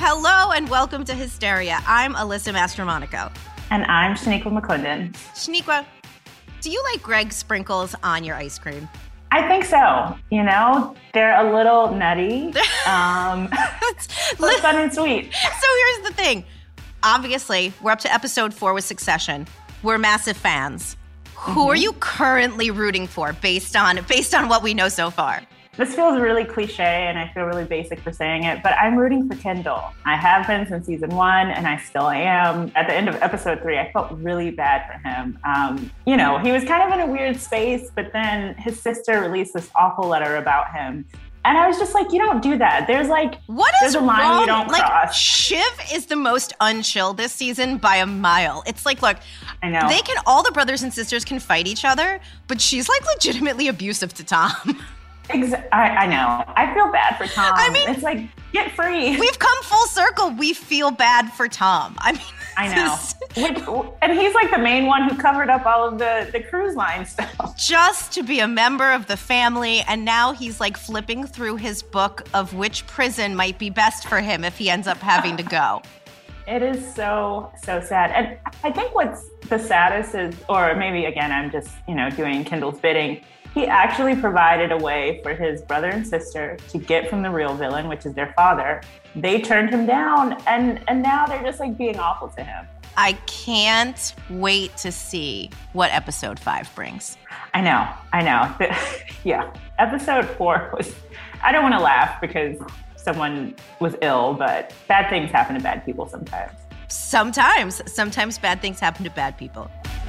Hello and welcome to Hysteria. I'm Alyssa Mastromonaco. And I'm Shaniqua McClendon. Shaniqua, do you like Gregg sprinkles on your ice cream? I think so. You know, they're a little nutty, but fun and sweet. So here's the thing. Obviously, we're up to episode 4 with Succession. We're massive fans. Who are you currently rooting for based on what we know so far? This feels really cliche and I feel really basic for saying it, but I'm rooting for Kendall. I have been since season 1 and I still am. At the end of episode 3, I felt really bad for him. He was kind of in a weird space, but then his sister released this awful letter about him. And I was just like, you don't do that. There's a line wrong? You don't cross. Shiv is the most unchill this season by a mile. It's like, look, I know. All the brothers and sisters can fight each other, but she's like legitimately abusive to Tom. I know. I feel bad for Tom. I mean, it's like, get free. We've come full circle. We feel bad for Tom. I know. And he's like the main one who covered up all of the cruise line stuff. Just to be a member of the family. And now he's like flipping through his book of which prison might be best for him if he ends up having to go. It is so, so sad. And I think what's the saddest is, or maybe again, I'm just, doing Kendall's bidding. He actually provided a way for his brother and sister to get from the real villain, which is their father. They turned him down, and now they're just like being awful to him. I can't wait to see what episode 5 brings. I know. Yeah. Episode 4 was, I don't want to laugh because someone was ill, but bad things happen to bad people sometimes. Sometimes bad things happen to bad people.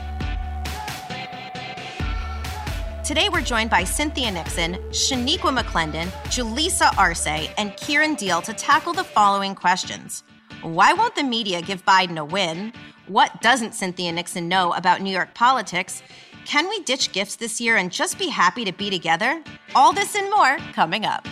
Today, we're joined by Cynthia Nixon, Shaniqua McClendon, Julissa Arce, and Kieran Deal to tackle the following questions. Why won't the media give Biden a win? What doesn't Cynthia Nixon know about New York politics? Can we ditch gifts this year and just be happy to be together? All this and more coming up.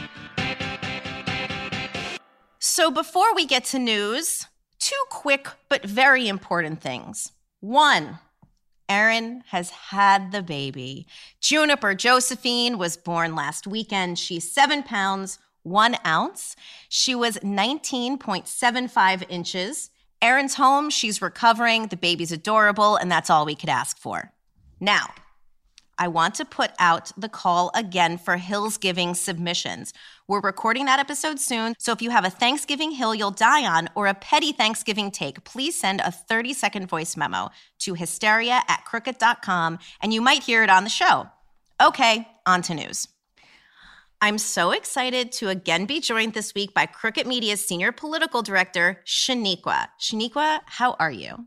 So before we get to news, 2 quick but very important things. 1, Erin has had the baby. Juniper Josephine was born last weekend. She's 7 pounds, 1 ounce. She was 19.75 inches. Erin's home. She's recovering. The baby's adorable, and that's all we could ask for. Now, I want to put out the call again for Hillsgiving submissions. We're recording that episode soon, so if you have a Thanksgiving hill you'll die on or a petty Thanksgiving take, please send a 30-second voice memo to hysteria@crooked.com, and you might hear it on the show. Okay, on to news. I'm so excited to again be joined this week by Crooked Media's senior political director, Shaniqua. Shaniqua, how are you?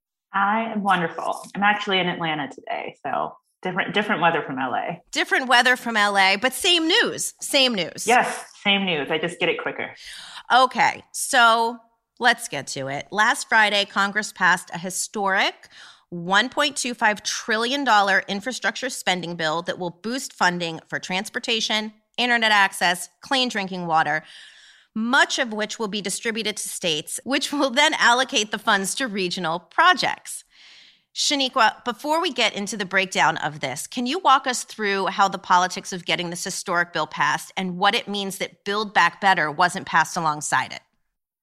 I am wonderful. I'm actually in Atlanta today, so different weather from LA. Different weather from LA, but same news. Yes, same news. I just get it quicker. Okay, so let's get to it. Last Friday, Congress passed a historic $1.25 trillion infrastructure spending bill that will boost funding for transportation, internet access, clean drinking water, much of which will be distributed to states, which will then allocate the funds to regional projects. Shaniqua, before we get into the breakdown of this, can you walk us through how the politics of getting this historic bill passed and what it means that Build Back Better wasn't passed alongside it?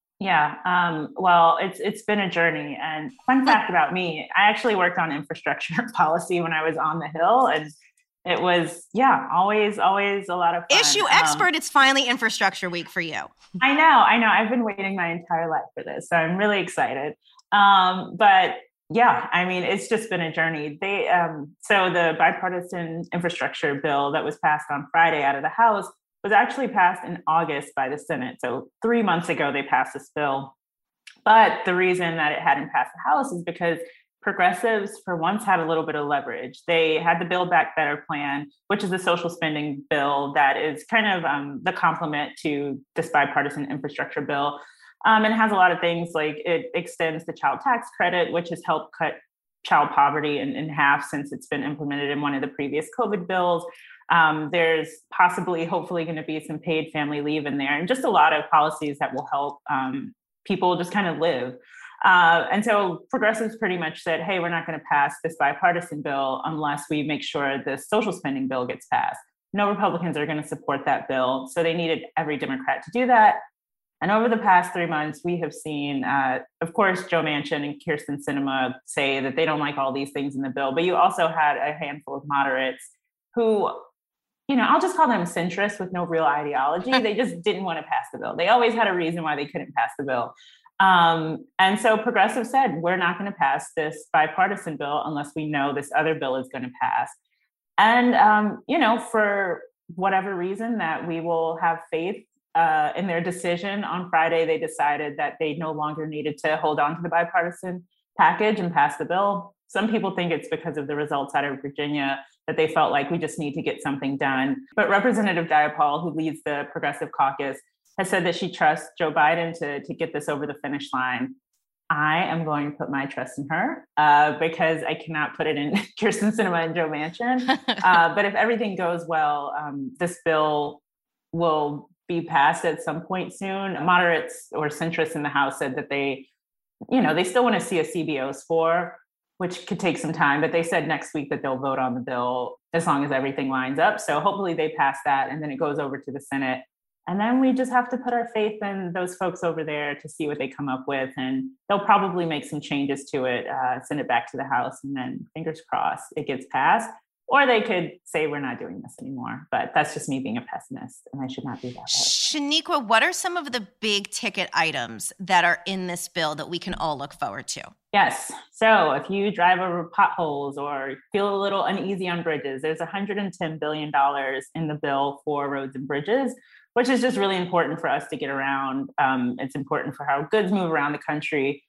Yeah, well, it's been a journey. And fun fact about me, I actually worked on infrastructure policy when I was on the Hill, and it was, always a lot of fun. Issue expert, it's finally infrastructure week for you. I know. I've been waiting my entire life for this, so I'm really excited. But yeah, I mean, it's just been a journey. So the bipartisan infrastructure bill that was passed on Friday out of the House was actually passed in August by the Senate. So 3 months ago, they passed this bill. But the reason that it hadn't passed the House is because progressives, for once, had a little bit of leverage. They had the Build Back Better plan, which is a social spending bill that is kind of the complement to this bipartisan infrastructure bill. And it has a lot of things like it extends the child tax credit, which has helped cut child poverty in half since it's been implemented in one of the previous COVID bills. There's hopefully going to be some paid family leave in there and just a lot of policies that will help people just kind of live. And so progressives pretty much said, hey, we're not going to pass this bipartisan bill unless we make sure this social spending bill gets passed. No Republicans are going to support that bill. So they needed every Democrat to do that. And over the past 3 months, we have seen, of course, Joe Manchin and Kyrsten Sinema say that they don't like all these things in the bill, but you also had a handful of moderates who, I'll just call them centrists with no real ideology. They just didn't want to pass the bill. They always had a reason why they couldn't pass the bill. And so progressives said, we're not going to pass this bipartisan bill unless we know this other bill is going to pass. And, for whatever reason that we will have faith in their decision on Friday, they decided that they no longer needed to hold on to the bipartisan package and pass the bill. Some people think it's because of the results out of Virginia that they felt like we just need to get something done. But Representative Jayapal, who leads the Progressive Caucus, has said that she trusts Joe Biden to get this over the finish line. I am going to put my trust in her because I cannot put it in Kyrsten Sinema and Joe Manchin. But if everything goes well, this bill will be passed at some point soon. Moderates or centrists in the House said that they still want to see a CBO score, which could take some time, but they said next week that they'll vote on the bill as long as everything lines up. So hopefully they pass that and then it goes over to the Senate. And then we just have to put our faith in those folks over there to see what they come up with. And they'll probably make some changes to it, send it back to the House, and then fingers crossed it gets passed. Or they could say we're not doing this anymore. But that's just me being a pessimist, and I should not be that way. Shaniqua, what are some of the big ticket items that are in this bill that we can all look forward to? Yes. So if you drive over potholes or feel a little uneasy on bridges, there's $110 billion in the bill for roads and bridges, which is just really important for us to get around. It's important for how goods move around the country.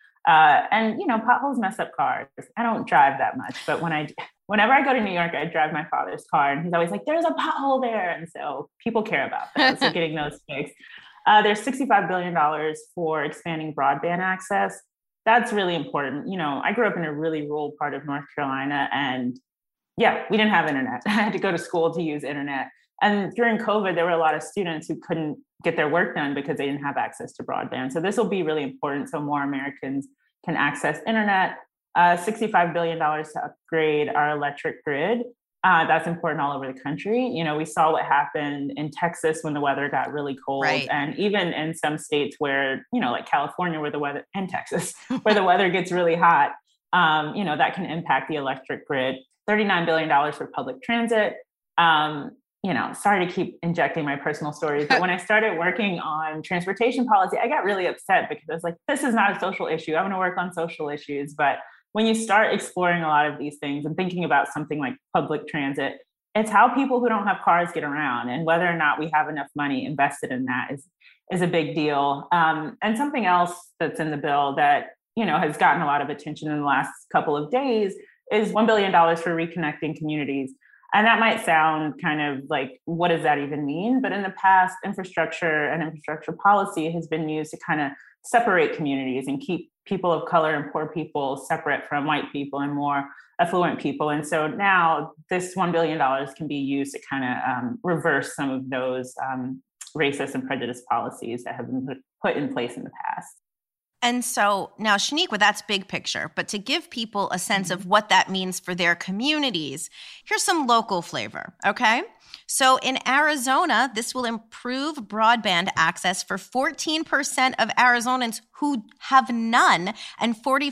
And potholes mess up cars. I don't drive that much, but whenever I go to New York, I drive my father's car, and he's always like, there's a pothole there. And so people care about that. So getting those fixed. There's $65 billion for expanding broadband access. That's really important. I grew up in a really rural part of North Carolina, and we didn't have internet. I had to go to school to use internet. And during COVID, there were a lot of students who couldn't get their work done because they didn't have access to broadband. So this will be really important so more Americans can access internet. $65 billion to upgrade our electric grid. That's important all over the country. We saw what happened in Texas when the weather got really cold, right. And even in some states where, like California, where the weather, and Texas, where the weather gets really hot, that can impact the electric grid. $39 billion for public transit. Sorry to keep injecting my personal stories, but when I started working on transportation policy, I got really upset because I was like, this is not a social issue. I want to work on social issues. But when you start exploring a lot of these things and thinking about something like public transit, it's how people who don't have cars get around, and whether or not we have enough money invested in that is a big deal. And something else that's in the bill that, has gotten a lot of attention in the last couple of days is $1 billion for reconnecting communities. And that might sound kind of like, what does that even mean? But in the past, infrastructure and infrastructure policy has been used to kind of separate communities and keep people of color and poor people separate from white people and more affluent people. And so now this $1 billion can be used to kind of reverse some of those racist and prejudiced policies that have been put in place in the past. And so now, Shaniqua, that's big picture. But to give people a sense of what that means for their communities, here's some local flavor, okay? So in Arizona, this will improve broadband access for 14% of Arizonans who have none and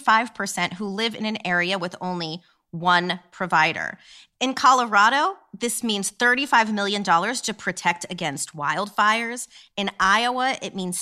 45% who live in an area with only one provider. In Colorado, this means $35 million to protect against wildfires. In Iowa, it means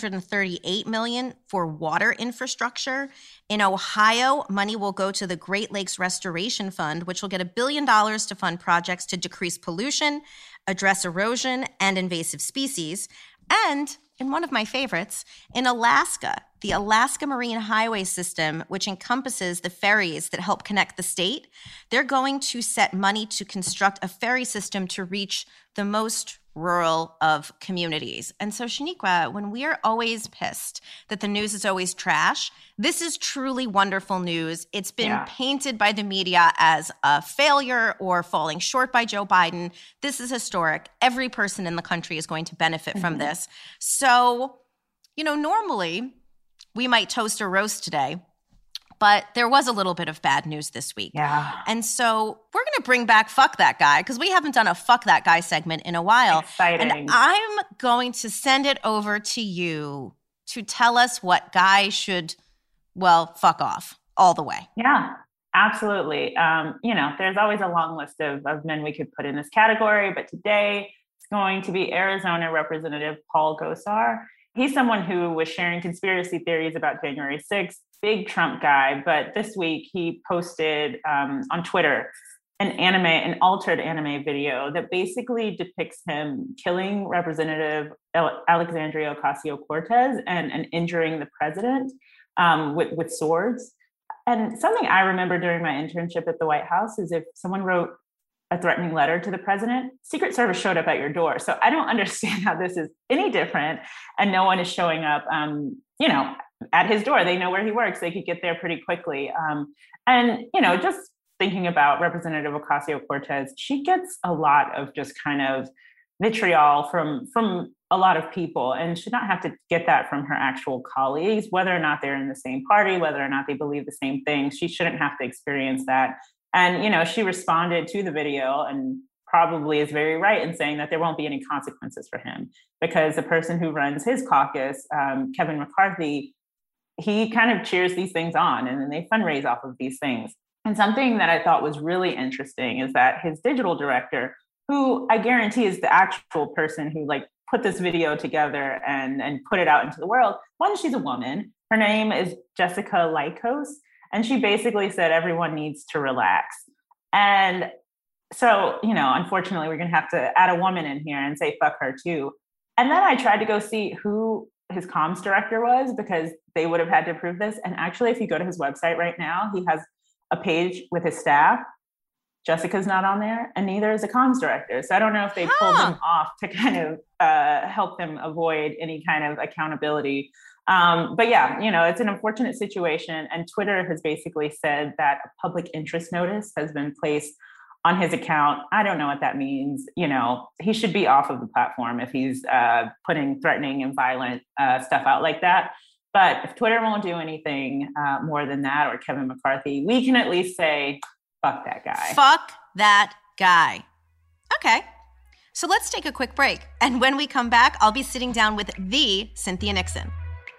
$638 million for water infrastructure. In Ohio, money will go to the Great Lakes Restoration Fund, which will get $1 billion to fund projects to decrease pollution, address erosion, and invasive species. And in one of my favorites, in Alaska, the Alaska Marine Highway System, which encompasses the ferries that help connect the state, they're going to set money to construct a ferry system to reach the most rural of communities. And so, Shaniqua, when we are always pissed that the news is always trash, this is truly wonderful news. It's been painted by the media as a failure or falling short by Joe Biden. This is historic. Every person in the country is going to benefit from this. So, normally we might toast or roast today, But there was a little bit of bad news this week. Yeah. And so we're going to bring back Fuck That Guy, because we haven't done a Fuck That Guy segment in a while. Exciting. And I'm going to send it over to you to tell us what guy should, well, fuck off all the way. Yeah, absolutely. There's always a long list of men we could put in this category, but today it's going to be Arizona Representative Paul Gosar. He's someone who was sharing conspiracy theories about January 6th, big Trump guy. But this week he posted on Twitter an altered anime video that basically depicts him killing Representative Alexandria Ocasio-Cortez and injuring the president with swords. And something I remember during my internship at the White House is if someone wrote a threatening letter to the president, Secret Service showed up at your door. So I don't understand how this is any different. And no one is showing up, at his door. They know where he works. They could get there pretty quickly. Just thinking about Representative Ocasio-Cortez, she gets a lot of just kind of vitriol from a lot of people, and should not have to get that from her actual colleagues, whether or not they're in the same party, whether or not they believe the same things. She shouldn't have to experience that. And, she responded to the video and probably is very right in saying that there won't be any consequences for him, because the person who runs his caucus, Kevin McCarthy, he kind of cheers these things on, and then they fundraise off of these things. And something that I thought was really interesting is that his digital director, who I guarantee is the actual person who put this video together and put it out into the world. One, she's a woman. Her name is Jessica Lykos. And she basically said everyone needs to relax. And so, unfortunately, we're going to have to add a woman in here and say, fuck her too. And then I tried to go see who his comms director was, because they would have had to approve this. And actually, if you go to his website right now, he has a page with his staff. Jessica's not on there, and neither is the comms director. So I don't know if they pulled him off to kind of help them avoid any kind of accountability. But yeah, it's an unfortunate situation. And Twitter has basically said that a public interest notice has been placed on his account. I don't know what that means. He should be off of the platform if he's putting threatening and violent stuff out like that. But if Twitter won't do anything more than that, or Kevin McCarthy, we can at least say, fuck that guy. Fuck that guy. Okay. So let's take a quick break. And when we come back, I'll be sitting down with the Cynthia Nixon.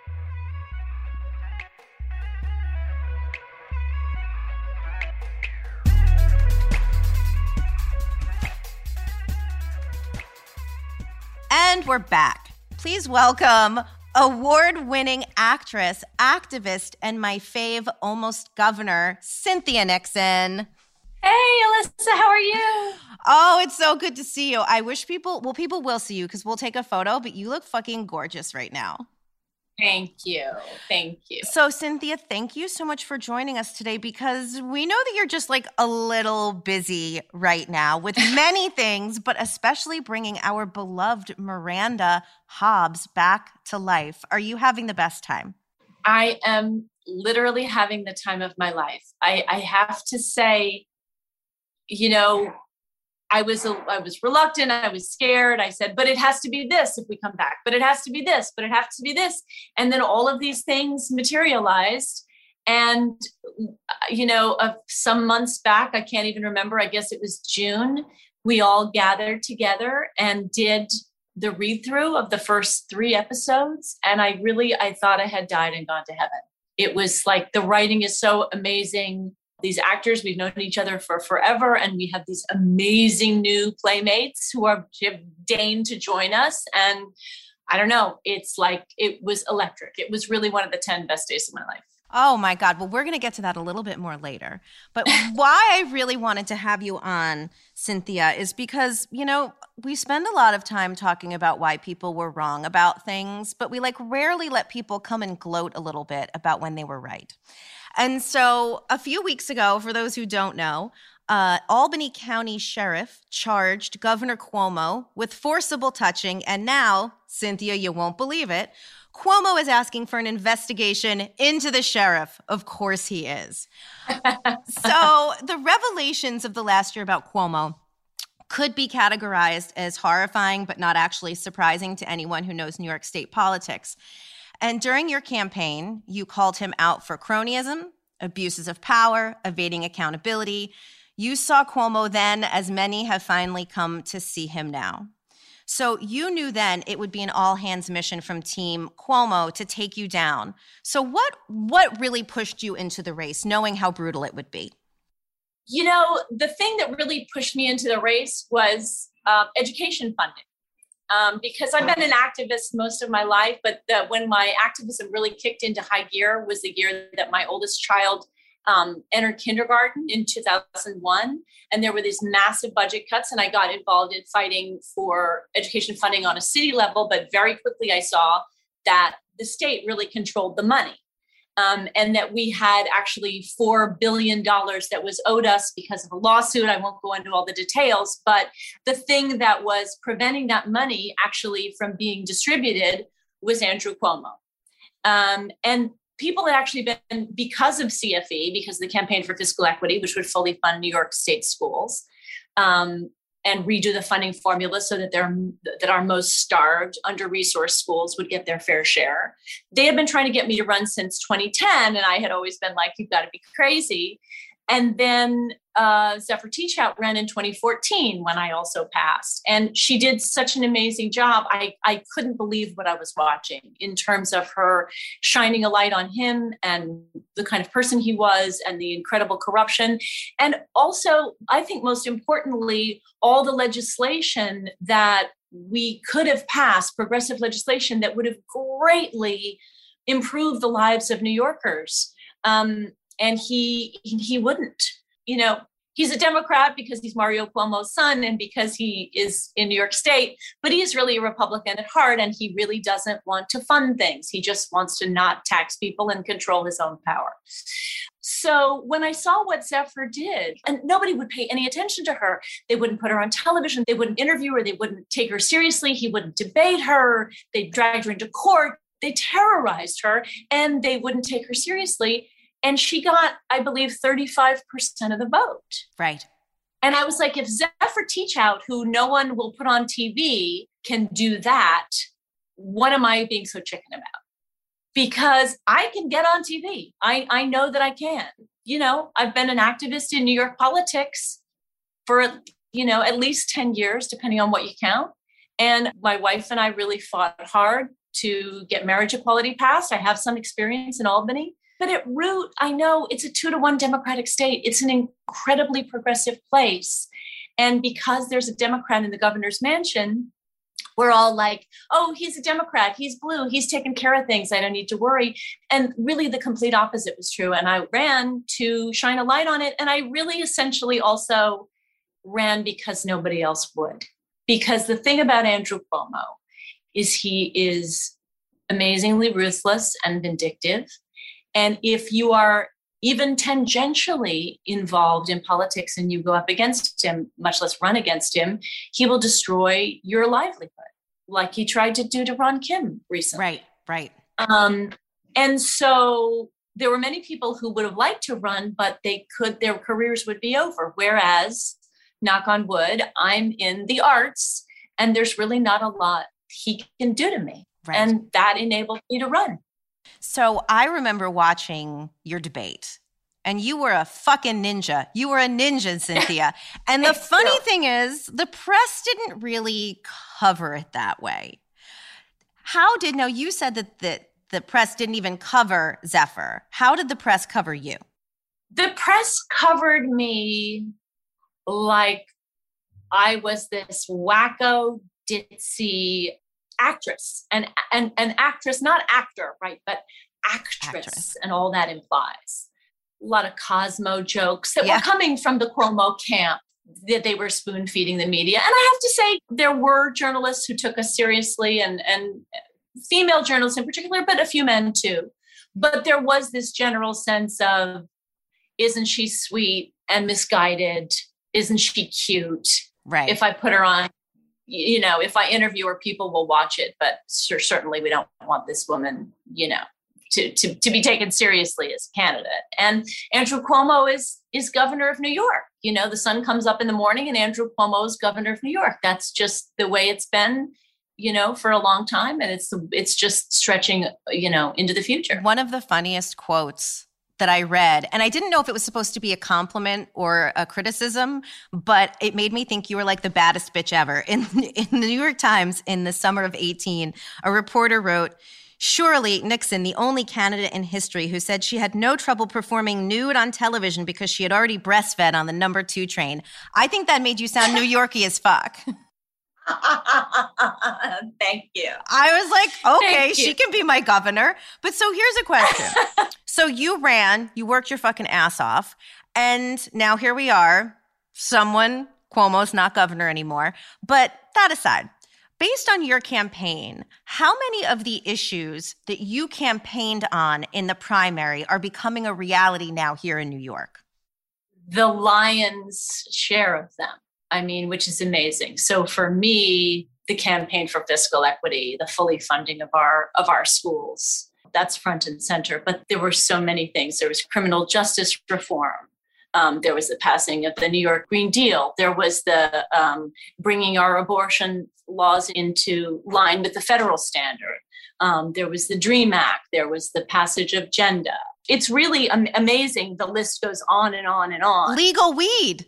And we're back. Please welcome award-winning actress, activist, and my fave almost governor, Cynthia Nixon. Hey, Alyssa, how are you? Oh, it's so good to see you. I wish people will see you, because we'll take a photo, but you look fucking gorgeous right now. Thank you. Thank you. So, Cynthia, thank you so much for joining us today, because we know that you're just a little busy right now with many things, but especially bringing our beloved Miranda Hobbs back to life. Are you having the best time? I am literally having the time of my life. I have to say, I was reluctant. I was scared. I said, but it has to be this if we come back, but it has to be this, but it has to be this. And then all of these things materialized. And, some months back, I can't even remember, I guess it was June, we all gathered together and did the read through of the first 3 episodes. And I thought I had died and gone to heaven. It was the writing is so amazing. These actors, we've known each other for forever, and we have these amazing new playmates who have deigned to join us. And I don't know, it was electric. It was really one of the 10 best days of my life. Oh my God. Well, we're going to get to that a little bit more later. But why I really wanted to have you on, Cynthia, is because, we spend a lot of time talking about why people were wrong about things, but we rarely let people come and gloat a little bit about when they were right. And so a few weeks ago, for those who don't know, Albany County Sheriff charged Governor Cuomo with forcible touching. And now, Cynthia, you won't believe it, Cuomo is asking for an investigation into the sheriff. Of course he is. So the revelations of the last year about Cuomo could be categorized as horrifying, but not actually surprising to anyone who knows New York State politics. And during your campaign, you called him out for cronyism, abuses of power, evading accountability. You saw Cuomo then, as many have finally come to see him now. So you knew then it would be an all-hands mission from Team Cuomo to take you down. So what really pushed you into the race, knowing how brutal it would be? You know, the thing that really pushed me into the race was education funding. Because I've been an activist most of my life, but when my activism really kicked into high gear was the year that my oldest child entered kindergarten in 2001. And there were these massive budget cuts, and I got involved in fighting for education funding on a city level. But very quickly I saw that the state really controlled the money. And that we had actually $4 billion that was owed us because of a lawsuit. I won't go into all the details, but the thing that was preventing that money actually from being distributed was Andrew Cuomo. And people had actually been, because of CFE, because of the Campaign for Fiscal Equity, which would fully fund New York State schools, and redo the funding formula so that our most starved, under-resourced schools would get their fair share. They had been trying to get me to run since 2010, and I had always been like, you've got to be crazy. And then Zephyr Teachout ran in 2014 when I also passed. And she did such an amazing job. I couldn't believe what I was watching in terms of her shining a light on him and the kind of person he was and the incredible corruption. And also, I think most importantly, all the legislation that we could have passed, progressive legislation that would have greatly improved the lives of New Yorkers. And he wouldn't, you know, he's a Democrat because he's Mario Cuomo's son and because he is in New York State, but he is really a Republican at heart, and he really doesn't want to fund things. He just wants to not tax people and control his own power. So when I saw what Zephyr did, and nobody would pay any attention to her, they wouldn't put her on television, they wouldn't interview her, they wouldn't take her seriously, he wouldn't debate her, they dragged her into court, they terrorized her, and they wouldn't take her seriously. And she got, I believe, 35% of the vote. Right. And I was like, if Zephyr Teachout, who no one will put on TV, can do that, what am I being so chicken about? Because I can get on TV. I know that I can. You know, I've been an activist in New York politics for, you know, at least 10 years, depending on what you count. And my wife and I really fought hard to get marriage equality passed. I have some experience in Albany. But at root, I know it's a 2-to-1 Democratic state. It's an incredibly progressive place. And because there's a Democrat in the governor's mansion, we're all like, oh, he's a Democrat. He's blue. He's taking care of things. I don't need to worry. And really the complete opposite was true. And I ran to shine a light on it. And I really essentially also ran because nobody else would. Because the thing about Andrew Cuomo is he is amazingly ruthless and vindictive. And if you are even tangentially involved in politics and you go up against him, much less run against him, he will destroy your livelihood, like he tried to do to Ron Kim recently. Right. And so there were many people who would have liked to run, but their careers would be over. Whereas, knock on wood, I'm in the arts and there's really not a lot he can do to me. Right. And that enabled me to run. So I remember watching your debate, and you were a fucking ninja. You were a ninja, Cynthia. And the funny thing is, the press didn't really cover it that way. Now you said that the press didn't even cover Zephyr. How did the press cover you? The press covered me like I was this wacko, ditzy actress and actress, not actor, right? But actress. And all that implies. A lot of Cosmo jokes that were coming from the Cuomo camp that they were spoon feeding the media. And I have to say, there were journalists who took us seriously and female journalists in particular, but a few men too. But there was this general sense of, isn't she sweet and misguided? Isn't she cute? Right. If I put her on, you know, if I interview her, people will watch it, but certainly we don't want this woman, you know, to be taken seriously as a candidate. And Andrew Cuomo is governor of New York. You know, the sun comes up in the morning and Andrew Cuomo is governor of New York. That's just the way it's been, you know, for a long time. And it's just stretching, you know, into the future. One of the funniest quotes that I read, and I didn't know if it was supposed to be a compliment or a criticism, but it made me think you were like the baddest bitch ever. In the New York Times in the summer of 18, a reporter wrote, "Surely Nixon, the only candidate in history who said she had no trouble performing nude on television because she had already breastfed on the number 2 train." I think that made you sound New Yorky as fuck. Thank you. I was like, okay, she can be my governor. But so here's a question. So you ran, you worked your fucking ass off, and now here we are. Cuomo's not governor anymore. But that aside, based on your campaign, how many of the issues that you campaigned on in the primary are becoming a reality now here in New York? The lion's share of them. I mean, which is amazing. So for me, the campaign for fiscal equity, the fully funding of our schools, that's front and center. But there were so many things. There was criminal justice reform. There was the passing of the New York Green Deal. There was the bringing our abortion laws into line with the federal standard. There was the DREAM Act. There was the passage of GENDA. It's really amazing. The list goes on and on and on. Legal weed,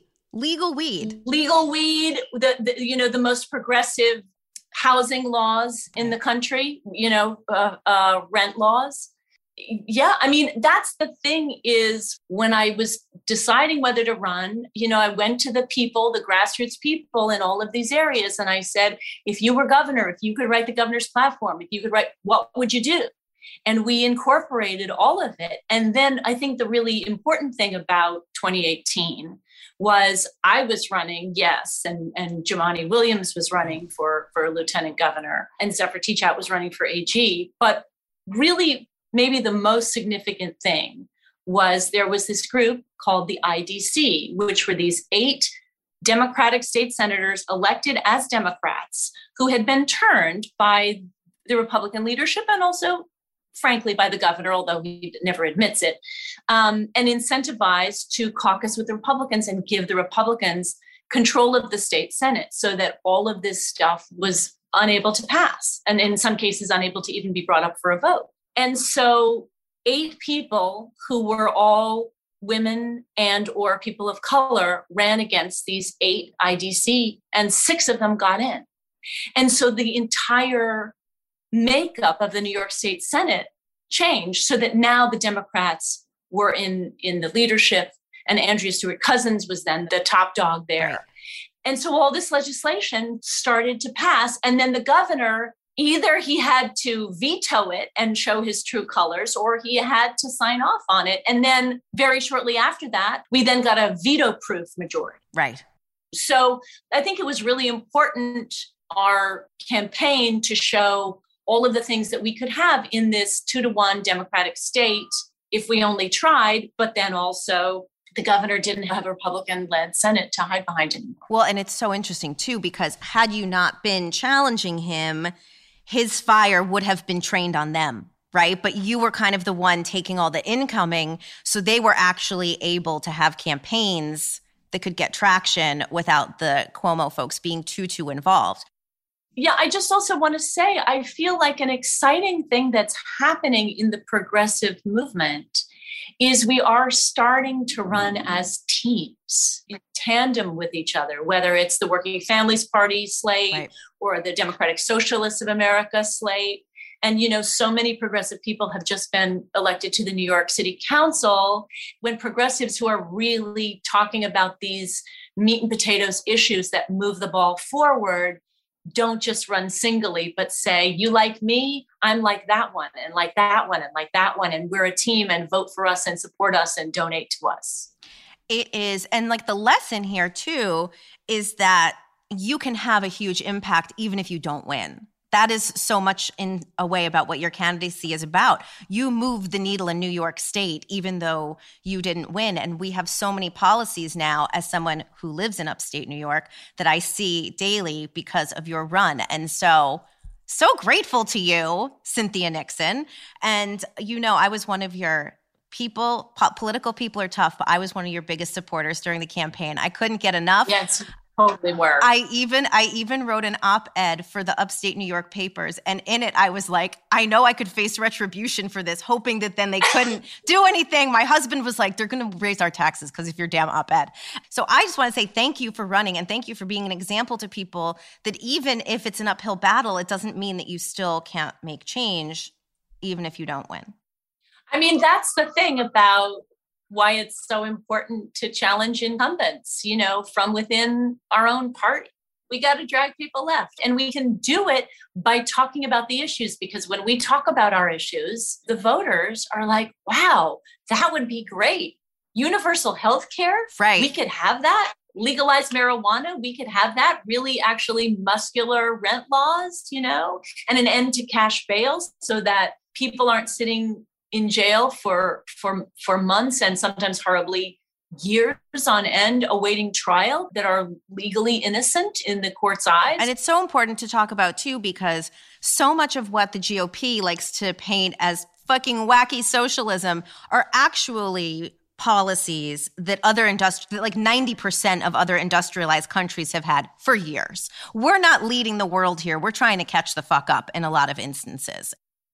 the most progressive housing laws in the country, rent laws. Yeah, I mean, that's the thing is when I was deciding whether to run, I went to the people, the grassroots people in all of these areas. And I said, if you were governor, if you could write the governor's platform, if you could write, what would you do? And we incorporated all of it. And then I think the really important thing about 2018 was I was running, yes, and Jumaane Williams was running for lieutenant governor, and Zephyr Teachout was running for AG. But really, maybe the most significant thing was there was this group called the IDC, which were these 8 Democratic state senators elected as Democrats who had been turned by the Republican leadership and also, frankly, by the governor, although he never admits it, and incentivized to caucus with the Republicans and give the Republicans control of the state Senate so that all of this stuff was unable to pass and in some cases unable to even be brought up for a vote. And so 8 people who were all women and or people of color ran against these 8 IDC, and 6 of them got in. And so the entire makeup of the New York State Senate changed so that now the Democrats were in the leadership, and Andrea Stewart Cousins was then the top dog there. Right. And so all this legislation started to pass, and then the governor, either he had to veto it and show his true colors, or he had to sign off on it. And then very shortly after that, we then got a veto-proof majority. Right. So I think it was really important, our campaign, to show all of the things that we could have in this 2-to-1 Democratic state if we only tried, but then also the governor didn't have a Republican-led Senate to hide behind anymore. Well, and it's so interesting, too, because had you not been challenging him, his fire would have been trained on them, right? But you were kind of the one taking all the incoming, so they were actually able to have campaigns that could get traction without the Cuomo folks being too involved. Yeah, I just also want to say, I feel like an exciting thing that's happening in the progressive movement is we are starting to run as teams in tandem with each other, whether it's the Working Families Party slate, right, or the Democratic Socialists of America slate. And, so many progressive people have just been elected to the New York City Council, when progressives who are really talking about these meat and potatoes issues that move the ball forward don't just run singly, but say, you like me, I'm like that one, and like that one, and like that one, and we're a team, and vote for us and support us and donate to us. It is. And like the lesson here too is that you can have a huge impact even if you don't win. That is so much in a way about what your candidacy is about. You moved the needle in New York State, even though you didn't win. And we have so many policies now, as someone who lives in upstate New York, that I see daily because of your run. And so grateful to you, Cynthia Nixon. And, I was one of your political people are tough, but I was one of your biggest supporters during the campaign. I couldn't get enough. Yes. totally were. I even wrote an op-ed for the upstate New York papers. And in it, I was like, I know I could face retribution for this, hoping that then they couldn't do anything. My husband was like, they're going to raise our taxes because of your damn op-ed. So I just want to say thank you for running, and thank you for being an example to people that even if it's an uphill battle, it doesn't mean that you still can't make change, even if you don't win. I mean, that's the thing about why it's so important to challenge incumbents, from within our own party. We got to drag people left. And we can do it by talking about the issues, because when we talk about our issues, the voters are like, wow, that would be great. Universal health care, right? We could have that. Legalize marijuana, we could have that. Really actually muscular rent laws, and an end to cash bail so that people aren't sitting in jail for months and sometimes horribly years on end awaiting trial that are legally innocent in the court's eyes. And it's so important to talk about too, because so much of what the GOP likes to paint as fucking wacky socialism are actually policies that that like 90% of other industrialized countries have had for years. We're not leading the world here. We're trying to catch the fuck up in a lot of instances.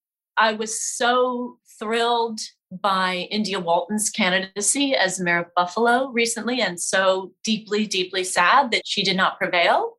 I was so thrilled by India Walton's candidacy as mayor of Buffalo recently, and so deeply, deeply sad that she did not prevail.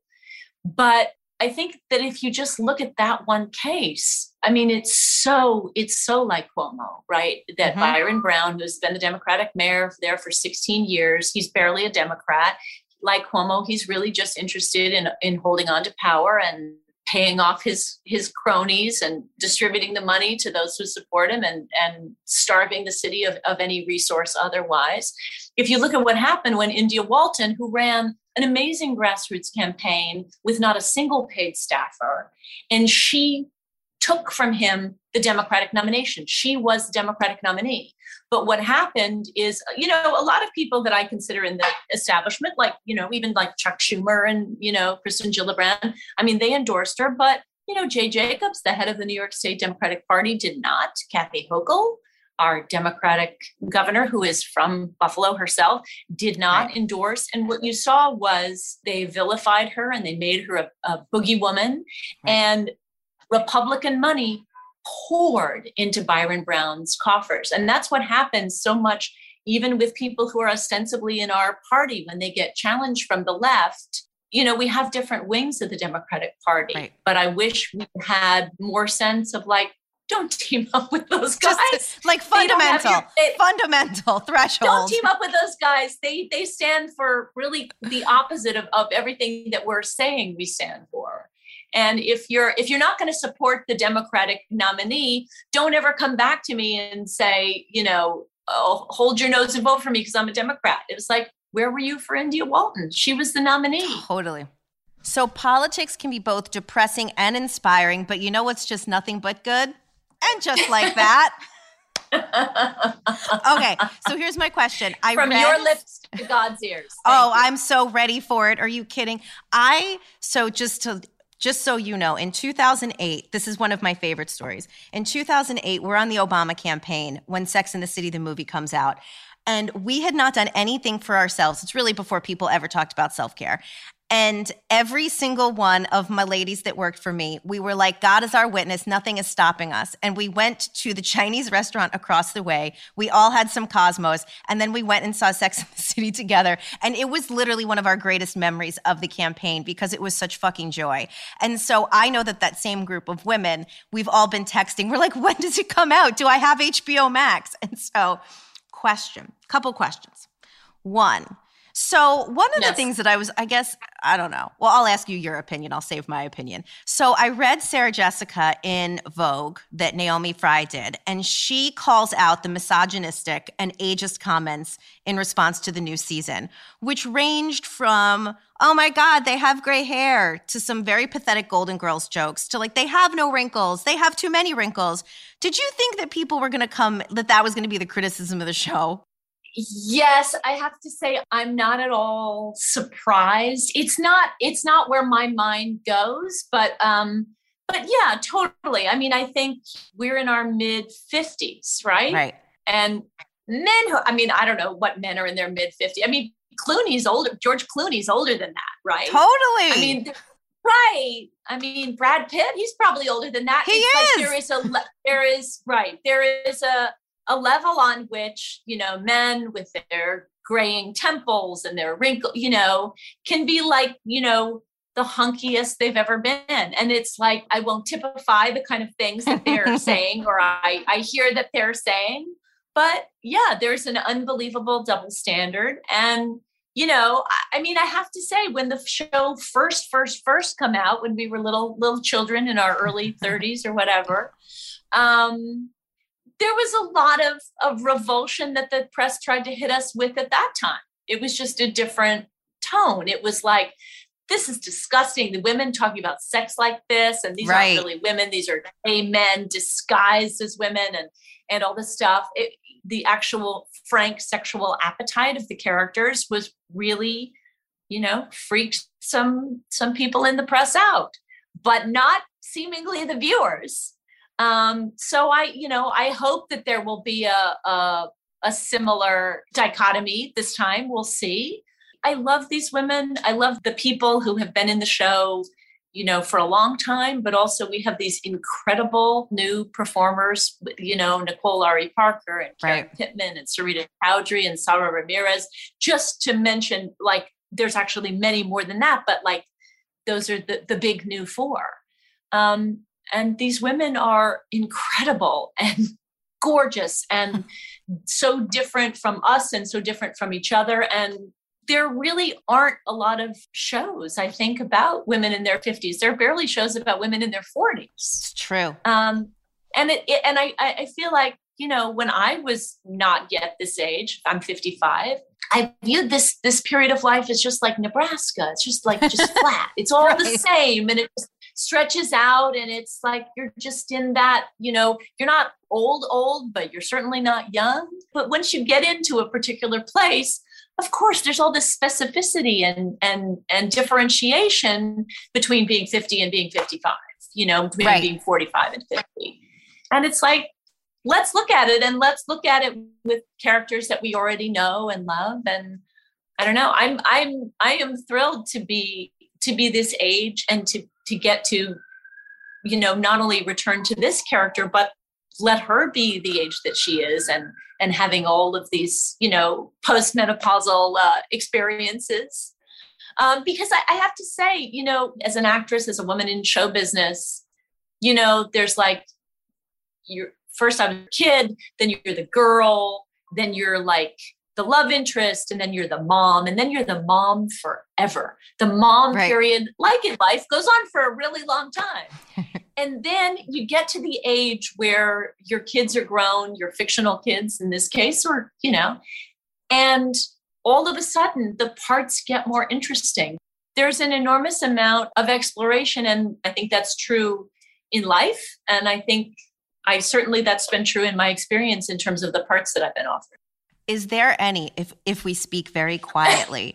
But I think that if you just look at that one case, I mean, it's so like Cuomo, right? That Byron Brown, who's been the Democratic mayor there for 16 years, he's barely a Democrat. Like Cuomo, he's really just interested in holding on to power and paying off his cronies and distributing the money to those who support him and starving the city of any resource otherwise. If you look at what happened when India Walton, who ran an amazing grassroots campaign with not a single paid staffer, and she took from him the Democratic nomination. She was the Democratic nominee. But what happened is, a lot of people that I consider in the establishment, like, even like Chuck Schumer and, Kristen Gillibrand, I mean, they endorsed her. But, Jay Jacobs, the head of the New York State Democratic Party, did not. Kathy Hochul, our Democratic governor, who is from Buffalo herself, did not endorse. And what you saw was they vilified her and they made her a boogie woman. Right. And Republican money poured into Byron Brown's coffers. And that's what happens so much, even with people who are ostensibly in our party, when they get challenged from the left. We have different wings of the Democratic Party, right. But I wish we had more sense of don't team up with those guys. Just like fundamental thresholds. Don't team up with those guys. They stand for really the opposite of everything that we're saying we stand for. And if you're not going to support the Democratic nominee, don't ever come back to me and say, hold your nose and vote for me because I'm a Democrat. It was like, where were you for India Walton? She was the nominee. Totally. So politics can be both depressing and inspiring, but you know what's just nothing but good? And just like that. Okay, so here's my question. From your lips to God's ears. I'm so ready for it. Are you kidding? Just so you know, in 2008, this is one of my favorite stories. In 2008, we're on the Obama campaign when Sex and the City, the movie, comes out. And we had not done anything for ourselves. It's really before people ever talked about self-care. And every single one of my ladies that worked for me, we were like, God is our witness. Nothing is stopping us. And we went to the Chinese restaurant across the way. We all had some Cosmos. And then we went and saw Sex and the City together. And it was literally one of our greatest memories of the campaign because it was such fucking joy. And so I know that same group of women, we've all been texting. We're like, when does it come out? Do I have HBO Max? And so couple questions. One, so one of the things that I don't know. Well, I'll ask you your opinion. I'll save my opinion. So I read Sarah Jessica in Vogue that Naomi Fry did, and she calls out the misogynistic and ageist comments in response to the new season, which ranged from, oh my God, they have gray hair, to some very pathetic Golden Girls jokes, to they have no wrinkles, they have too many wrinkles. Did you think that people were going to that was going to be the criticism of the show? Yes, I have to say I'm not at all surprised. It's not where my mind goes, but yeah, totally. I mean, I think we're in our mid 50s, right? Right. And men I don't know what men are in their mid 50s. I mean, Clooney's older. George Clooney's older than that, right? Totally. I mean, right. I mean, Brad Pitt, he's probably older than that. He is. Like there is a level on which, men with their graying temples and their wrinkle, can be like, the hunkiest they've ever been. And it's like, I won't typify the kind of things that they're saying, or I hear that they're saying, but yeah, there's an unbelievable double standard. And, I have to say, when the show first come out, when we were little children in our early 30s or whatever, there was a lot of revulsion that the press tried to hit us with at that time. It was just a different tone. It was like, this is disgusting. The women talking about sex like this, and these aren't really women. These are gay men disguised as women, and all this stuff. The actual frank sexual appetite of the characters was really, freaked some people in the press out, but not seemingly the viewers. So I hope that there will be a similar dichotomy this time. We'll see. I love these women. I love the people who have been in the show, for a long time, but also we have these incredible new performers, Nicole Ari Parker and Karen Pittman and Sarita Chowdhury and Sara Ramirez, just to mention, like, there's actually many more than that, but like, those are the big new four. And these women are incredible and gorgeous and so different from us and so different from each other. And there really aren't a lot of shows, I think, about women in their 50s. There are barely shows about women in their 40s. It's true. And I feel like, when I was not yet this age, I'm 55, I viewed this period of life as just like Nebraska. It's just flat. It's all the same. And it just stretches out. And it's like, you're just in that, you're not old, but you're certainly not young. But once you get into a particular place, of course, there's all this specificity and differentiation between being 50 and being 55, between being 45 and 50. And it's like, let's look at it, and let's look at it with characters that we already know and love. And I don't know, I am thrilled to be this age and to get to, not only return to this character, but let her be the age that she is, and having all of these, postmenopausal experiences. Because I have to say, as an actress, as a woman in show business, there's like, you're first I'm a kid, then you're the girl, then you're like the love interest, and then you're the mom, and then you're the mom forever. The mom period, like in life, goes on for a really long time. And then you get to the age where your kids are grown, your fictional kids in this case, or, and all of a sudden the parts get more interesting. There's an enormous amount of exploration. And I think that's true in life. And I think certainly that's been true in my experience in terms of the parts that I've been offered. Is there any, if we speak very quietly,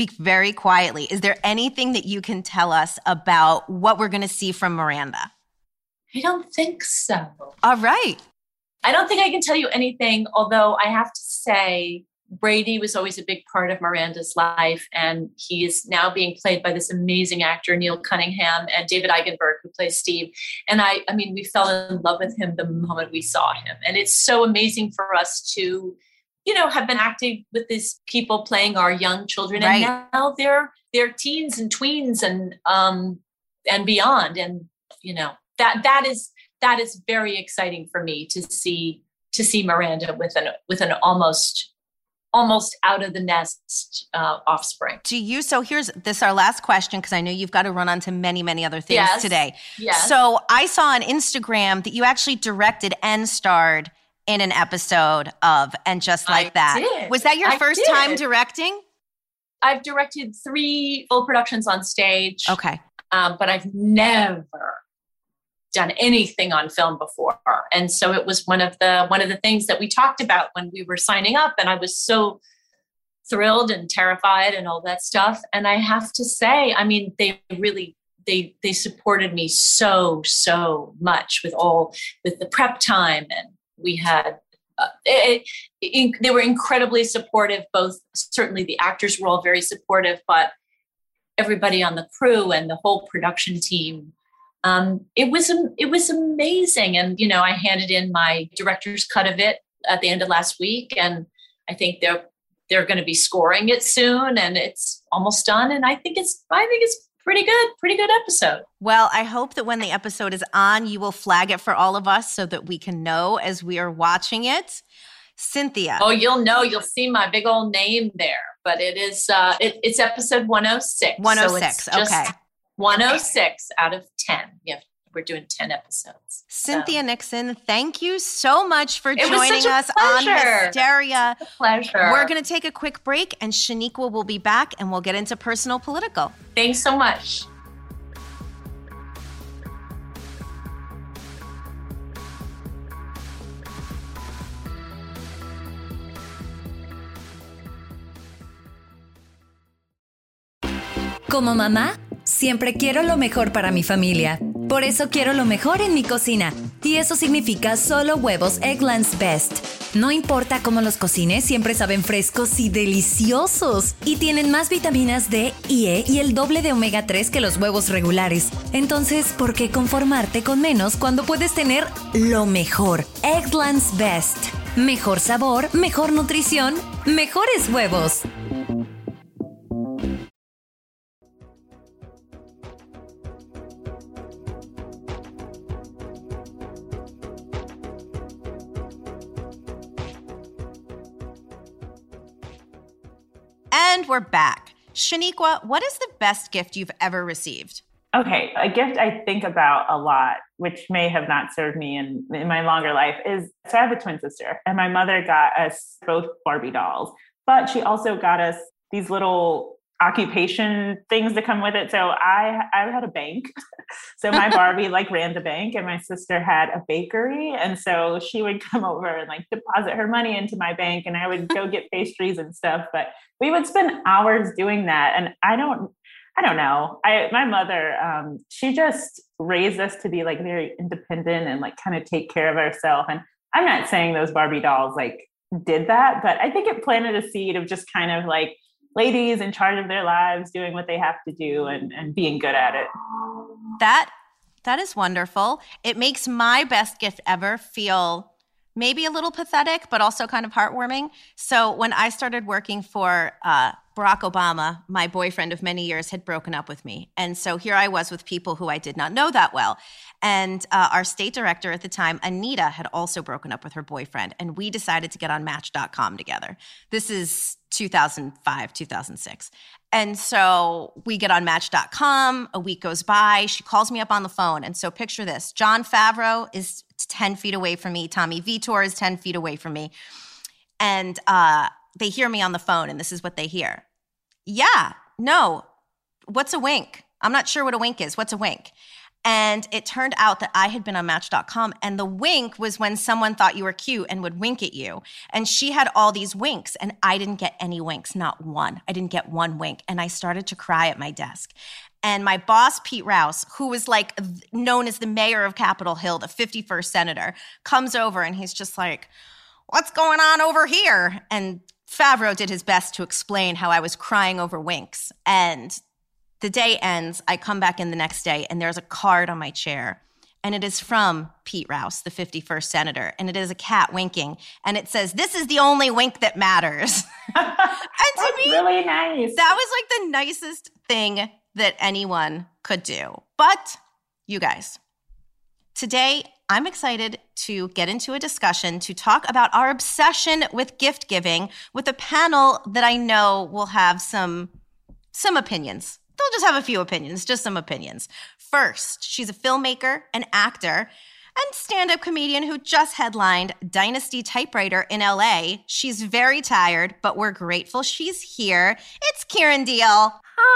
is there anything that you can tell us about what we're going to see from Miranda? I don't think so. All right. I don't think I can tell you anything, although I have to say Brady was always a big part of Miranda's life, and he is now being played by this amazing actor, Neil Cunningham, and David Eigenberg, who plays Steve. And I mean, we fell in love with him the moment we saw him. And it's so amazing for us to, have been acting with these people playing our young children. And now they're teens and tweens and beyond. And, that is very exciting for me to see Miranda with an almost out of the nest offspring. So here's this our last question, because I know you've got to run on to many, many other things today. Yes. So I saw on Instagram that you actually directed and starred in an episode of And Just Like That. Did. Was that your first time directing? I've directed 3 full productions on stage. Okay. But I've never done anything on film before. And so it was one of the things that we talked about when we were signing up. And I was so thrilled and terrified and all that stuff. And I have to say, I mean, they really, they supported me so much with the prep time. And we had They were incredibly supportive. Both, certainly the actors were all very supportive, but everybody on the crew and the whole production team, it was amazing. And, you know, I handed in my director's cut of it at the end of last week, and I think they're going to be scoring it soon, and it's almost done. And I think it's pretty good episode. Well, I hope that when the episode is on, you will flag it for all of us so that we can know as we are watching it. Cynthia. Oh, you'll see my big old name there, but it is, it's episode 106. 106. So okay. 106 out of 10. Yeah. We're doing 10 episodes. Cynthia Nixon, thank you so much for joining us on Hysteria. It's a pleasure. We're going to take a quick break, and Shaniqua will be back, and we'll get into personal political. Thanks so much. Como mamá, siempre quiero lo mejor para mi familia. Por eso quiero lo mejor en mi cocina. Y eso significa solo huevos Eggland's Best. No importa cómo los cocines, siempre saben frescos y deliciosos. Y tienen más vitaminas D y E y el doble de omega 3 que los huevos regulares. Entonces, ¿por qué conformarte con menos cuando puedes tener lo mejor? Eggland's Best. Mejor sabor, mejor nutrición, mejores huevos. And we're back. Shaniqua, what is the best gift you've ever received? Okay, a gift I think about a lot, which may have not served me in my longer life, is, so I have a twin sister, and my mother got us both Barbie dolls, but she also got us these little occupation things that come with it. So I had a bank. So my Barbie ran the bank, and my sister had a bakery. And so she would come over and deposit her money into my bank, and I would go get pastries and stuff. But we would spend hours doing that. And I don't know. My mother, she just raised us to be very independent and kind of take care of ourselves. And I'm not saying those Barbie dolls did that, but I think it planted a seed of just kind of ladies in charge of their lives, doing what they have to do and being good at it. That is wonderful. It makes my best gift ever feel maybe a little pathetic, but also kind of heartwarming. So when I started working for Barack Obama, my boyfriend of many years had broken up with me. And so here I was with people who I did not know that well. And our state director at the time, Anita, had also broken up with her boyfriend. And we decided to get on Match.com together. This is 2005, 2006. And so we get on Match.com. A week goes by. She calls me up on the phone. And so picture this. Jon Favreau is 10 feet away from me. Tommy Vitor is 10 feet away from me. And they hear me on the phone, and this is what they hear. Yeah, no, what's a wink? I'm not sure what a wink is. What's a wink? And it turned out that I had been on Match.com, and the wink was when someone thought you were cute and would wink at you. And she had all these winks, and I didn't get any winks, not one. I didn't get one wink, and I started to cry at my desk. And my boss, Pete Rouse, who was known as the mayor of Capitol Hill, the 51st senator, comes over, and he's just like, what's going on over here? And Favreau did his best to explain how I was crying over winks. And the day ends. I come back in the next day, and there's a card on my chair. And it is from Pete Rouse, the 51st senator. And it is a cat winking. And it says, this is the only wink that matters. And to me, really nice. That was the nicest thing that anyone could do. But you guys, today I'm excited to get into a discussion to talk about our obsession with gift giving with a panel that I know will have some opinions. They'll just have a few opinions, just some opinions. First, she's a filmmaker, an actor, and stand-up comedian who just headlined Dynasty Typewriter in LA. She's very tired, but we're grateful she's here. It's Kiran Deol.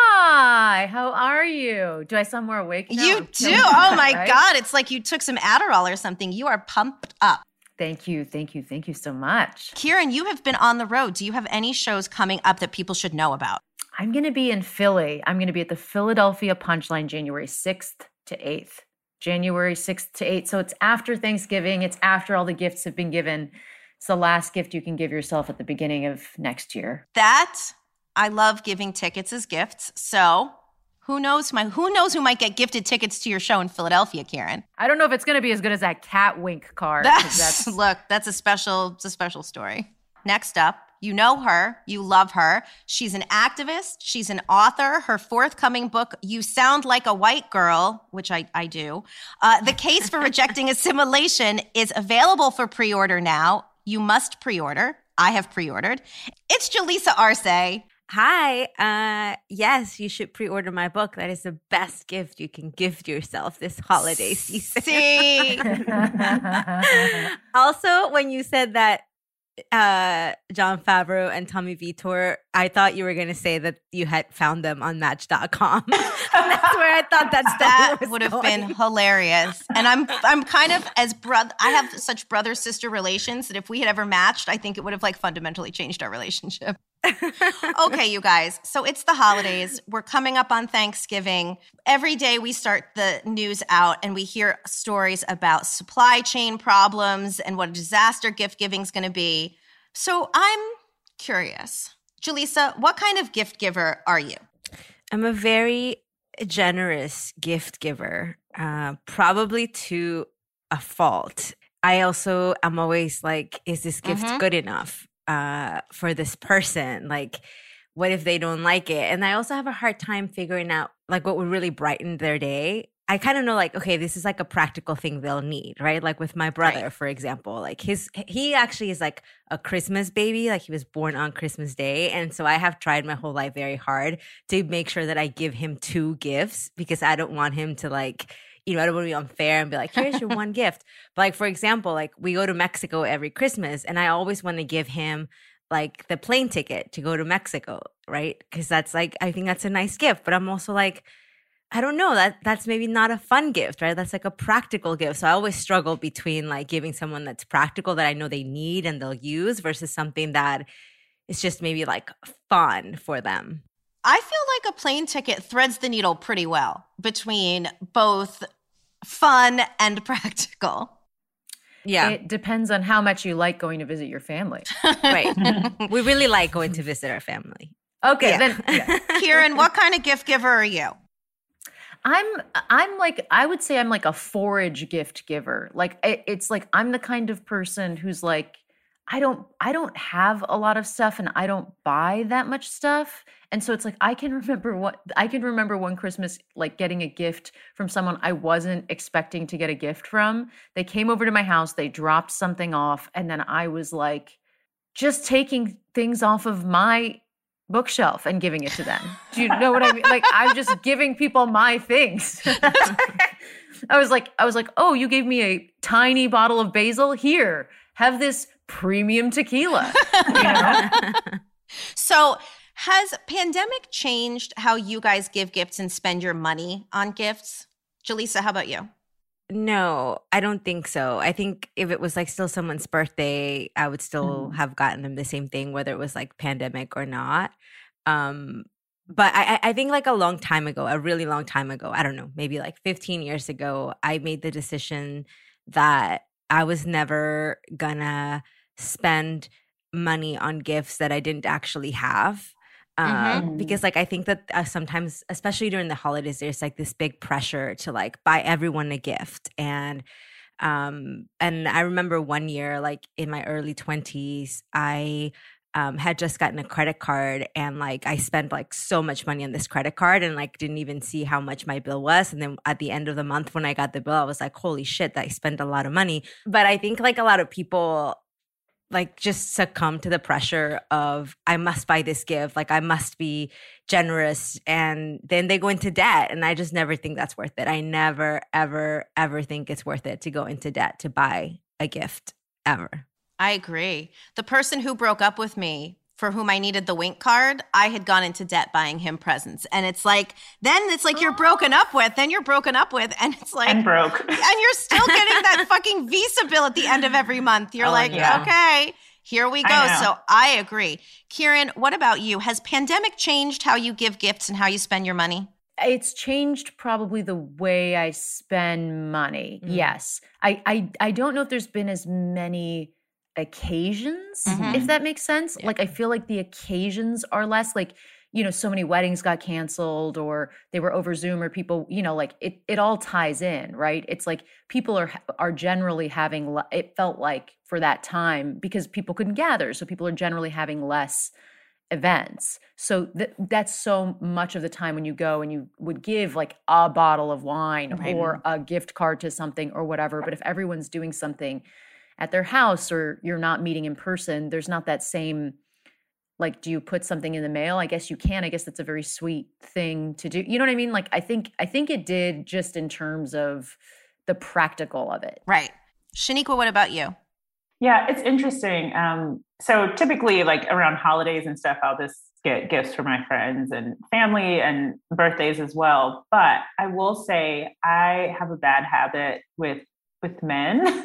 Hi, how are you? Do I sound more awake now? You do. Oh my God. It's like you took some Adderall or something. You are pumped up. Thank you so much. Kiran, you have been on the road. Do you have any shows coming up that people should know about? I'm going to be in Philly. I'm going to be at the Philadelphia Punchline January 6th to 8th. January 6th to 8th. So it's after Thanksgiving. It's after all the gifts have been given. It's the last gift you can give yourself at the beginning of next year. I love giving tickets as gifts. So who knows who might get gifted tickets to your show in Philadelphia, Kieran? I don't know if it's going to be as good as that cat wink card. Look, it's a special story. Next up, you know her, you love her. She's an activist, she's an author. Her forthcoming book, You Sound Like a White Girl, which I do. The Case for Rejecting Assimilation is available for pre-order now. You must pre-order. I have pre-ordered. It's Jaleesa Arce. Hi. Yes, you should pre-order my book. That is the best gift you can give yourself this holiday season. See? Also, when you said that Jon Favreau and Tommy Vitor, I thought you were going to say that you had found them on Match.com. That's where I thought that would have been hilarious. And I'm kind of I have such brother-sister relations that if we had ever matched, I think it would have like fundamentally changed our relationship. Okay, you guys. So it's the holidays. We're coming up on Thanksgiving. Every day we start the news out and we hear stories about supply chain problems and what a disaster gift giving is going to be. So I'm curious. Jaleesa, what kind of gift giver are you? I'm a very generous gift giver, probably to a fault. I also am always like, is this gift good enough for this person? Like, what if they don't like it? And I also have a hard time figuring out like what would really brighten their day. I kind of know like, okay, this is like a practical thing they'll need, right? Like with my brother, right, for example, like he actually is like a Christmas baby. Like he was born on Christmas Day. And so I have tried my whole life very hard to make sure that I give him 2 gifts because I don't want him to like, I don't want to be unfair and be like, here's your one gift. But like, for example, like we go to Mexico every Christmas and I always want to give him like the plane ticket to go to Mexico, right? Because that's like, I think that's a nice gift. But I'm also like, I don't know, that's maybe not a fun gift, right? That's like a practical gift. So I always struggle between like giving someone that's practical that I know they need and they'll use versus something that is just maybe like fun for them. I feel like a plane ticket threads the needle pretty well between both fun and practical. Yeah. It depends on how much you like going to visit your family. Right. We really like going to visit our family. Okay. Yeah. Then Kieran, what kind of gift giver are you? I'm like, I would say I'm like a forage gift giver. Like it's like I'm the kind of person who's like, I don't have a lot of stuff and I don't buy that much stuff. And so it's like I can remember one Christmas like getting a gift from someone I wasn't expecting to get a gift from. They came over to my house, they dropped something off, and then I was like just taking things off of my bookshelf and giving it to them. Do you know what I mean? Like I'm just giving people my things. I was like, oh, you gave me a tiny bottle of basil? Here, have this premium tequila. You know? So has pandemic changed how you guys give gifts and spend your money on gifts? Jaleesa, how about you? No, I don't think so. I think if it was like still someone's birthday, I would still have gotten them the same thing, whether it was like pandemic or not. But I think like a long time ago, a really long time ago, I don't know, maybe like 15 years ago, I made the decision that I was never gonna spend money on gifts that I didn't actually have. Because like I think that sometimes, especially during the holidays, there's like this big pressure to like buy everyone a gift. And I remember one year, like in my early 20s, I had just gotten a credit card and like I spent like so much money on this credit card and like didn't even see how much my bill was. And then at the end of the month when I got the bill, I was like, holy shit, I spent a lot of money. But I think like a lot of people like just succumb to the pressure of I must buy this gift, like I must be generous, and then they go into debt. And I just never think that's worth it. I never, ever, ever think it's worth it to go into debt to buy a gift ever. I agree. The person who broke up with me, for whom I needed the Wink card, I had gone into debt buying him presents. And it's like, then it's like you're broken up with, and it's like. And broke. And you're still getting that fucking Visa bill at the end of every month. You're okay, here we go. So I agree. Kieran, what about you? Has pandemic changed how you give gifts and how you spend your money? It's changed probably the way I spend money. Yes. I don't know if there's been as many occasions, Mhm. if that makes sense. Yeah. Like, I feel like the occasions are less like, so many weddings got canceled or they were over Zoom or people, like it all ties in, right? It's like people are generally having, it felt like for that time because people couldn't gather. So people are generally having less events. So that's so much of the time when you go and you would give like a bottle of wine Right. or a gift card to something or whatever. But if everyone's doing something at their house or you're not meeting in person, there's not that same, like, do you put something in the mail? I guess you can. I guess that's a very sweet thing to do. You know what I mean? Like, I think it did just in terms of the practical of it. Right. Shaniqua, what about you? Yeah, it's interesting. So typically, like around holidays and stuff, I'll just get gifts for my friends and family and birthdays as well. But I will say I have a bad habit with men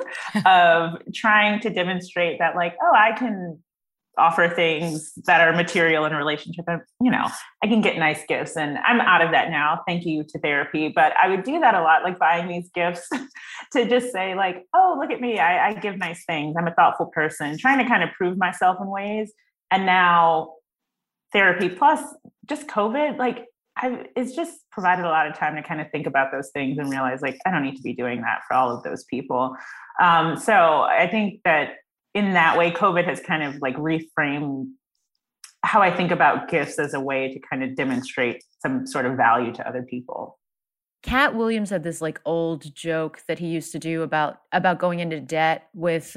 of trying to demonstrate that, like, oh, I can offer things that are material in a relationship. And, I can get nice gifts, and I'm out of that now. Thank you to therapy. But I would do that a lot, like buying these gifts to just say like, oh, look at me. I give nice things. I'm a thoughtful person, trying to kind of prove myself in ways. And now therapy plus just COVID, like it's just provided a lot of time to kind of think about those things and realize like, I don't need to be doing that for all of those people. So I think that in that way, COVID has kind of like reframed how I think about gifts as a way to kind of demonstrate some sort of value to other people. Cat Williams had this like old joke that he used to do about going into debt with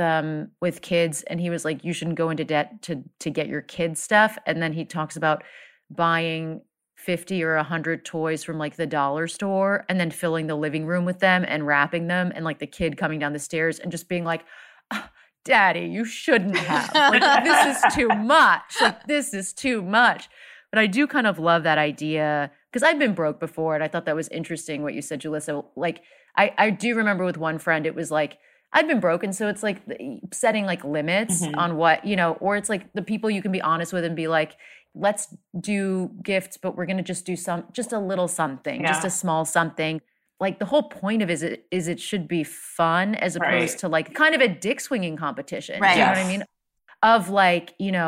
kids, and he was like, you shouldn't go into debt to get your kids stuff. And then he talks about buying 50 or 100 toys from like the dollar store and then filling the living room with them and wrapping them, and like the kid coming down the stairs and just being like, Daddy, you shouldn't have. Like, this is too much. Like, this is too much. But I do kind of love that idea because I've been broke before, and I thought that was interesting what you said, Julissa. Like, I do remember with one friend, it was like, I'd been broken. So it's like setting like limits on what, or it's like the people you can be honest with and be like, let's do gifts, but we're going to just do just a little something, just a small something. Like the whole point of it is it should be fun as opposed to like kind of a dick swinging competition. Right. You know what I mean? Of like,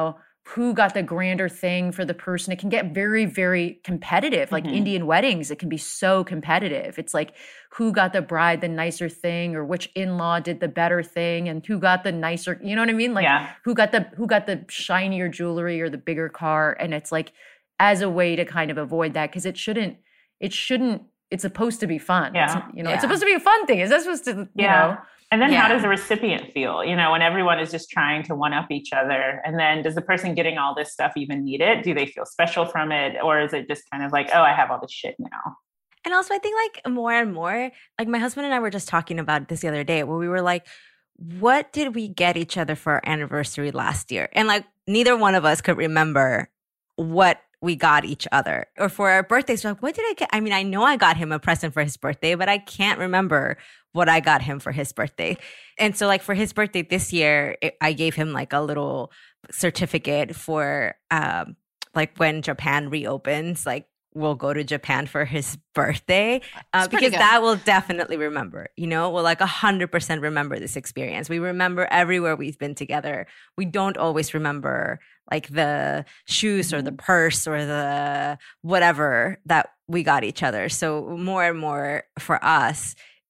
who got the grander thing for the person. It can get very, very competitive. Like Indian weddings, it can be so competitive. It's like who got the bride the nicer thing, or which in-law did the better thing, and who got the nicer, you know what I mean? Like who got the shinier jewelry or the bigger car. And it's like as a way to kind of avoid that, because it shouldn't, it's supposed to be fun. Yeah. It's supposed to be a fun thing. Is that supposed to, you know? And then how does the recipient feel, when everyone is just trying to one up each other? And then does the person getting all this stuff even need it? Do they feel special from it? Or is it just kind of like, oh, I have all this shit now? And also I think like more and more, like my husband and I were just talking about this the other day where we were like, what did we get each other for our anniversary last year? And like neither one of us could remember what we got each other. Or for our birthdays, we're like, what did I get? I mean, I know I got him a present for his birthday, but I can't remember what I got him for his birthday. And so like for his birthday this year, I gave him like a little certificate for like when Japan reopens, like we'll go to Japan for his birthday because that will definitely remember, we'll like 100% remember this experience. We remember everywhere we've been together. We don't always remember like the shoes or the purse or the whatever that we got each other. So more and more for us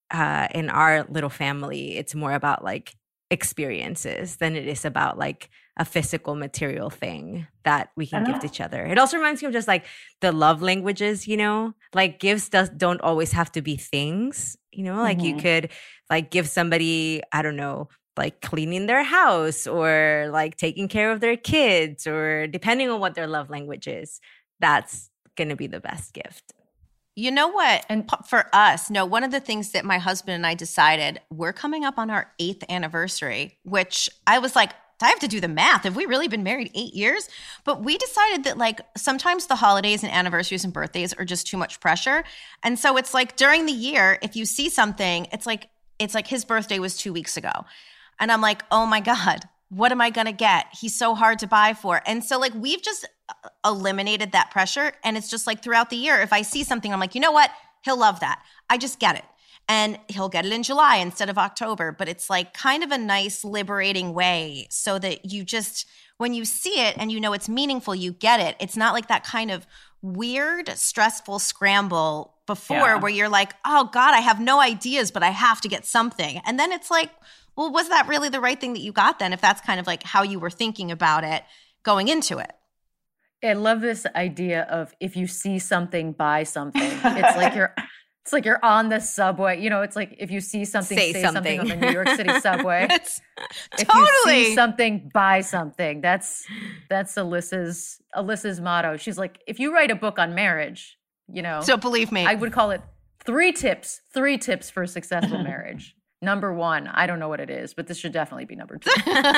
in our little family, it's more about like experiences than it is about like a physical material thing that we can gift each other. It also reminds me of just like the love languages, like gifts don't always have to be things, like you could like give somebody, I don't know, like cleaning their house or like taking care of their kids, or depending on what their love language is, that's going to be the best gift. You know what? And for us, one of the things that my husband and I decided, we're coming up on our 8th anniversary, which I was like, I have to do the math. Have we really been married 8 years? But we decided that like sometimes the holidays and anniversaries and birthdays are just too much pressure. And so it's like during the year, if you see something, it's like his birthday was 2 weeks ago. And I'm like, oh my God, what am I going to get? He's so hard to buy for. And so like we've just eliminated that pressure. And it's just like throughout the year, if I see something, I'm like, you know what? He'll love that. I just get it. and he'll get it in July instead of October. But it's like kind of a nice liberating way so that you just, when you see it and you know it's meaningful, you get it. It's not like that kind of weird, stressful scramble before where you're like, oh God, I have no ideas, but I have to get something. And then it's like, well, was that really the right thing that you got then, if that's kind of like how you were thinking about it going into it? I love this idea of if you see something, buy something. It's like you're on the subway. You know, it's like if you see something, say something on the New York City subway. If you see something, buy something. That's Alyssa's motto. She's like, if you write a book on marriage, you know. So believe me, I would call it 3 tips for a successful marriage. Number 1, I don't know what it is, but this should definitely be number 2.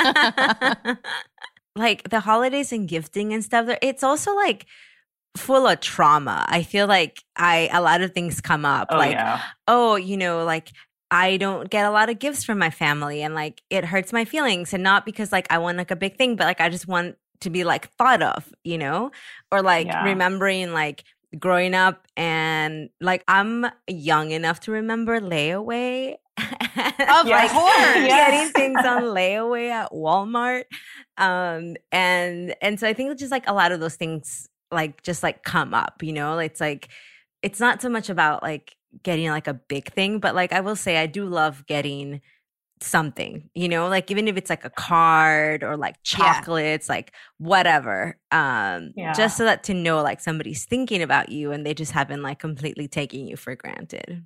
Like the holidays and gifting and stuff, it's also like full of trauma. I feel like a lot of things come up. You know, like I don't get a lot of gifts from my family and like it hurts my feelings, and not because like I want like a big thing, but like I just want to be like thought of, you know, or like remembering like growing up, and like I'm young enough to remember layaway. Of course. Getting things on layaway at Walmart. And so I think it's just like a lot of those things like just like come up, you know. It's like it's not so much about like getting like a big thing, but like I will say I do love getting something, you know, like even if it's like a card or like chocolates, like whatever, just so that to know like somebody's thinking about you and they just haven't like completely taken you for granted.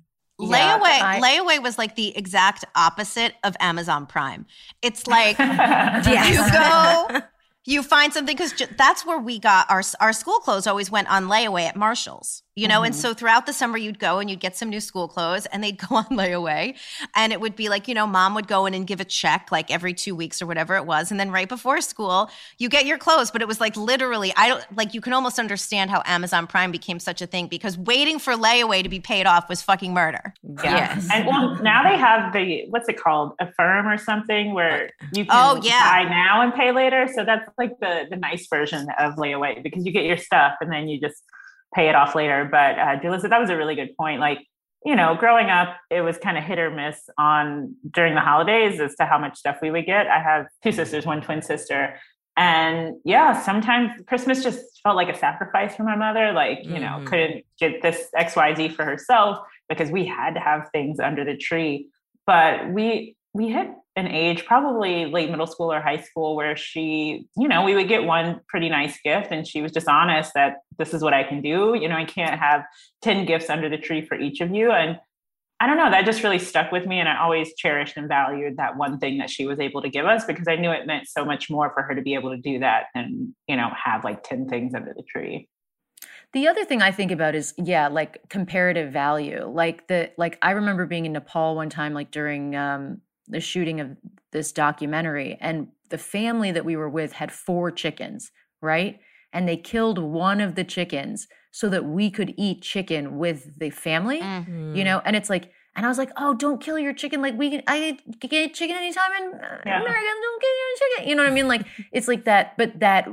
Layaway was like the exact opposite of Amazon Prime. It's like you go, you find something, because that's where we got our school clothes always went on layaway at Marshall's, you know? And so throughout the summer you'd go and you'd get some new school clothes and they'd go on layaway, and it would be like, you know, mom would go in and give a check like every 2 weeks or whatever it was. And then right before school you get your clothes. But it was like literally, you can almost understand how Amazon Prime became such a thing, because waiting for layaway to be paid off was fucking murder. Yes. And well, now they have what's it called? Affirm or something, where you can buy now and pay later. So that's like the nice version of layaway, because you get your stuff and then you just pay it off later. But Julissa, that was a really good point. Like, you know, growing up, it was kind of hit or miss during the holidays as to how much stuff we would get. I have 2 sisters, 1 twin sister. And sometimes Christmas just felt like a sacrifice for my mother. Like, you know, couldn't get this XYZ for herself because we had to have things under the tree. But we hit an age, probably late middle school or high school, where she, you know, we would get one pretty nice gift and she was just honest that this is what I can do. You know, I can't have 10 gifts under the tree for each of you. And I don't know, that just really stuck with me. And I always cherished and valued that one thing that she was able to give us, because I knew it meant so much more for her to be able to do that and, you know, have like 10 things under the tree. The other thing I think about is, like comparative value. Like I remember being in Nepal one time, like during the shooting of this documentary, and the family that we were with had 4 chickens, right? And they killed one of the chickens so that we could eat chicken with the family, you know? And it's like, and I was like, oh, don't kill your chicken. Like I can eat chicken anytime in America. Don't kill your chicken. You know what I mean? Like, it's like that, but that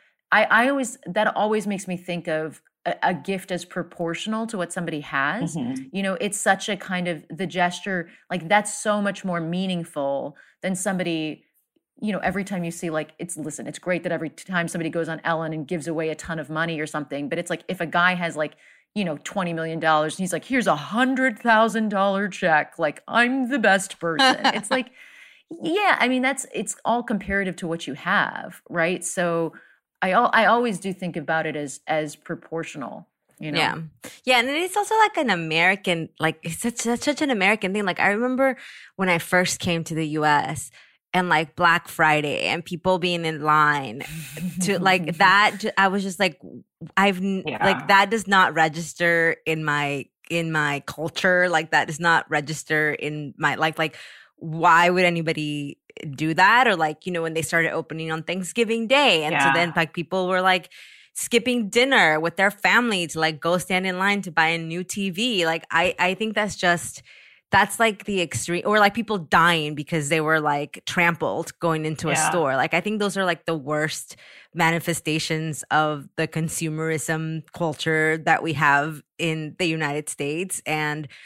always makes me think of a gift as proportional to what somebody has. You know, it's such a kind of the gesture, like that's so much more meaningful than somebody, you know, every time you see like, it's great that every time somebody goes on Ellen and gives away a ton of money or something, but it's like if a guy has like, you know, $20 million and he's like, here's $100,000 check, like I'm the best person. It's like, I mean, it's all comparative to what you have, right? So I always do think about it as proportional, you know? Yeah. And it's also like an American, like it's such an American thing. Like I remember when I first came to the US and like Black Friday and people being in line to like that, I was just like, like that does not register in my culture. Like that does not register in my, like, why would anybody do that? Or like, you know, when they started opening on Thanksgiving Day. And so then like people were like skipping dinner with their family to like go stand in line to buy a new TV. Like I think that's like the extreme, or like people dying because they were like trampled going into a store. Like I think those are like the worst manifestations of the consumerism culture that we have in the United States. And